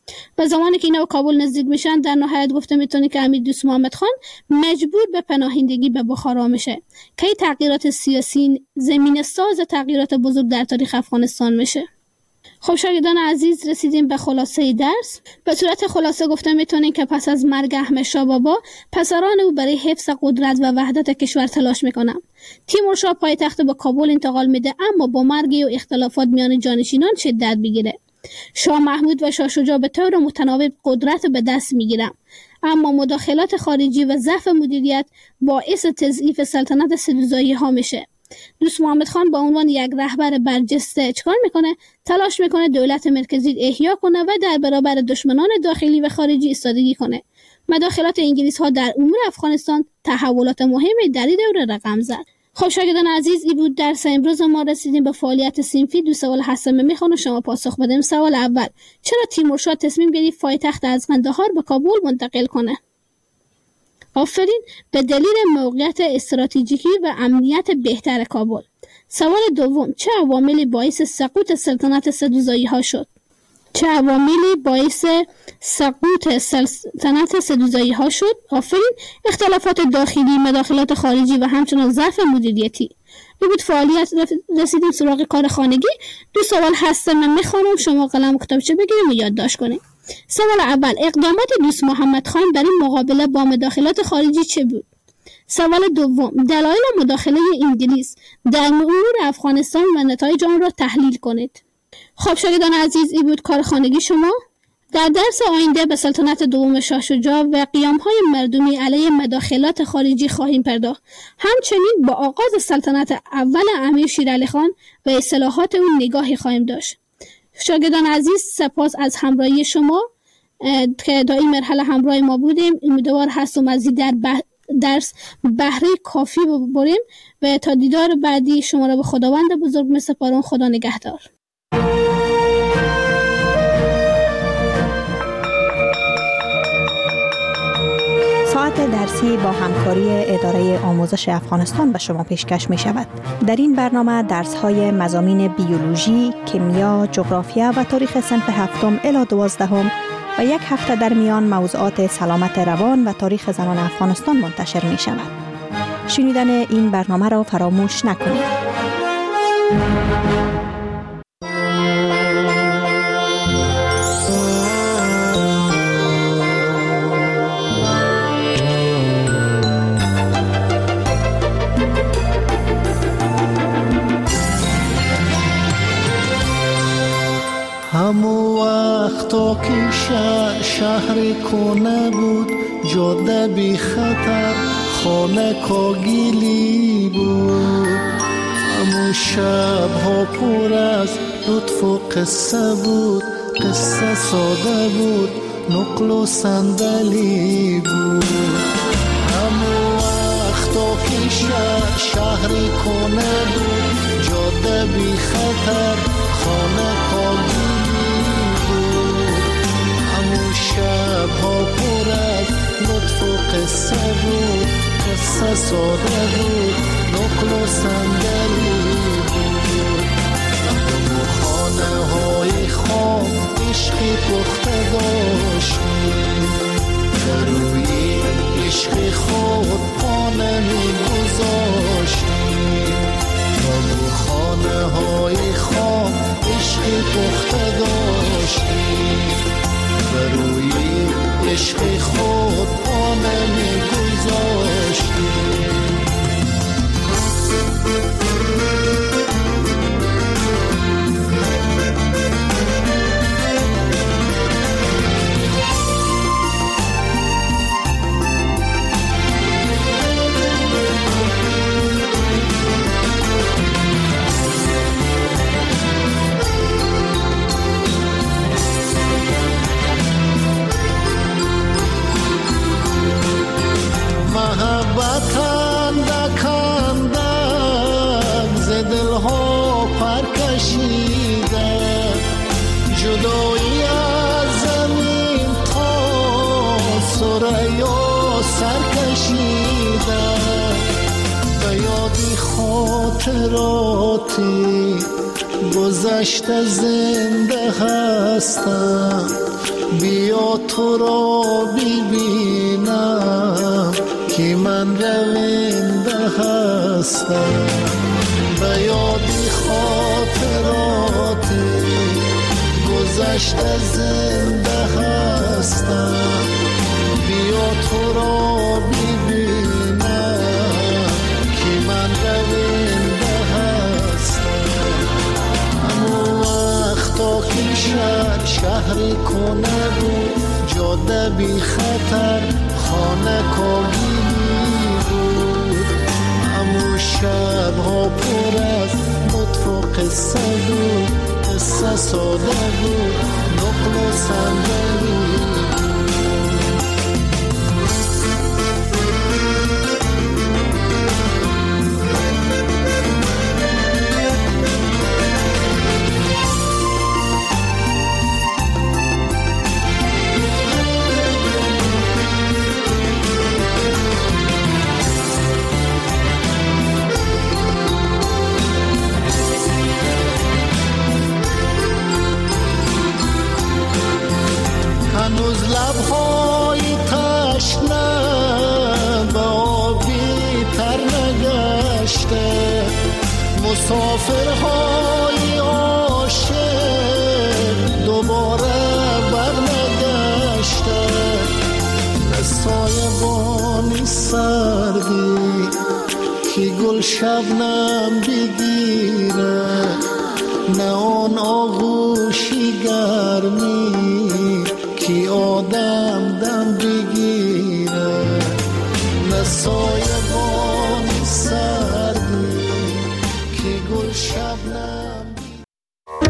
و زمانی که اینا به کابل نزدیک میشن در نهایت گفته میتونه که امیر دوست محمد خان مجبور به پناهندگی به بخارا میشه که این تغییرات سیاسی زمین ساز تغییرات بزرگ در تاریخ افغانستان میشه. خب شاگردان عزیز رسیدیم به خلاصه درس. به صورت خلاصه گفته میتونیم که پس از مرگ احمد شاه بابا پسران او برای حفظ قدرت و وحدت کشور تلاش میکنن. تیمورشاه پایتخت به کابل انتقال میده، اما با مرگ و اختلافات میان جانشینان شدت میگیره. شاه محمود و شاه شجاع به طور متناوب قدرت به دست میگیرن، اما مداخلات خارجی و ضعف مدیریت باعث تضعیف سلطنت سدوزایی ها میشه. دوست محمد خان با عنوان یک رهبر برجسته چکار میکنه؟ تلاش میکنه دولت مرکزی احیا کنه و در برابر دشمنان داخلی و خارجی ایستادگی کنه. مداخلات انگلیس ها در امور افغانستان تحولات مهمی در این دوره رقم زد. خب شاگردان عزیز، این بود درس امروز ما. رسیدیم به فعالیت صنفی. دو سوال هستم میخوام شما پاسخ بدیم. سوال اول: چرا تیمورشاه تصمیم گرفت پایتخت از قندهار به کابل منتقل کنه؟ آفرین، به دلیل موقعیت استراتژیکی و امنیت بهتر کابل. سوال دوم: چه عواملی باعث سقوط سلطنت سدوزایی ها شد؟ چه عواملی باعث سقوط سلطنت سدوزایی ها شد؟ آفرین، اختلافات داخلی، مداخلات خارجی و همچنان ضعف مدیریتی. این بود فعالیت. رسیدیم سراغ کار خانگی. دو سوال هستن، من میخوانم، شما قلم و کتابچه بگیریم و یادداشت کنیم. سوال اول: اقدامات دوست محمد خان در این مقابله با مداخلات خارجی چه بود؟ سوال دوم: دلایل مداخله انگلیس در امور افغانستان و نتایج آن را تحلیل کنید. خب شاگردان عزیز، این بود کار خانگی شما. در درس آینده به سلطنت دوم شاه شجاع و قیام‌های مردمی علیه مداخلات خارجی خواهیم پرداخت. همچنین با آغاز سلطنت اول امیر شیرعلی خان و اصلاحات او نگاهی خواهیم داشت. شاگردان عزیز، سپاس از همراهی شما که در این مرحله همراه ما بودیم. امیدوار هستم از این در بح... درس بهره کافی ببریم و تا دیدار بعدی شما را به خداوند بزرگ می‌سپارم. خدا نگهدار. ساعت درسی با همکاری اداره آموزش افغانستان به شما پیشکش می شود. در این برنامه درس های مضامین بیولوژی، کیمیا، جغرافیا و تاریخ صنف هفتم الی دوازدهم و یک هفته در میان موضوعات سلامت روان و تاریخ زنان افغانستان منتشر می شود. شنیدن این برنامه را فراموش نکنید. همو وقتا که شهر شهر کنه بود، جاده بی خطر، خانه کاگیلی بود. همو شب ها پر از لطف و قصه بود، قصه ساده بود، نقل و صندلی بود. همو وقتا که شهر شهر کنه بود، جاده بی خطر، خانه کاگیلی شب ها پر از لطف و قصه بود، قصه ساده بود، نقل و صندلی بود. و خانه های خام عشقی پخته داشتیم، در روی عشق خود پانه می گذاشتیم. و خانه های خام عشقی پخته داشتیم، روی عشق خود پانه می گذاشتیم. محبتن دکندن ز دلها پر کشیده، جدایی از زمین تا ثریا سر کشیده. به یادی خاطراتی گذشته زنده هستم، بیا تو را ببینم که من رونده هستم. به یادی خاطراتی گذشته زنده هستم، بیا تو را ببینم که من رونده هستم. همون وقتا که شهر شهر کنه بود، جاده بی خطر، خانه کاگیلی بود. همون شب ها پر از لطف و قصه بود، قصه ساده بود، نقل و صندلی بود. شبنم بگیره، نه آن آغوشی گرمی که آدم دم بگیره، نه سایه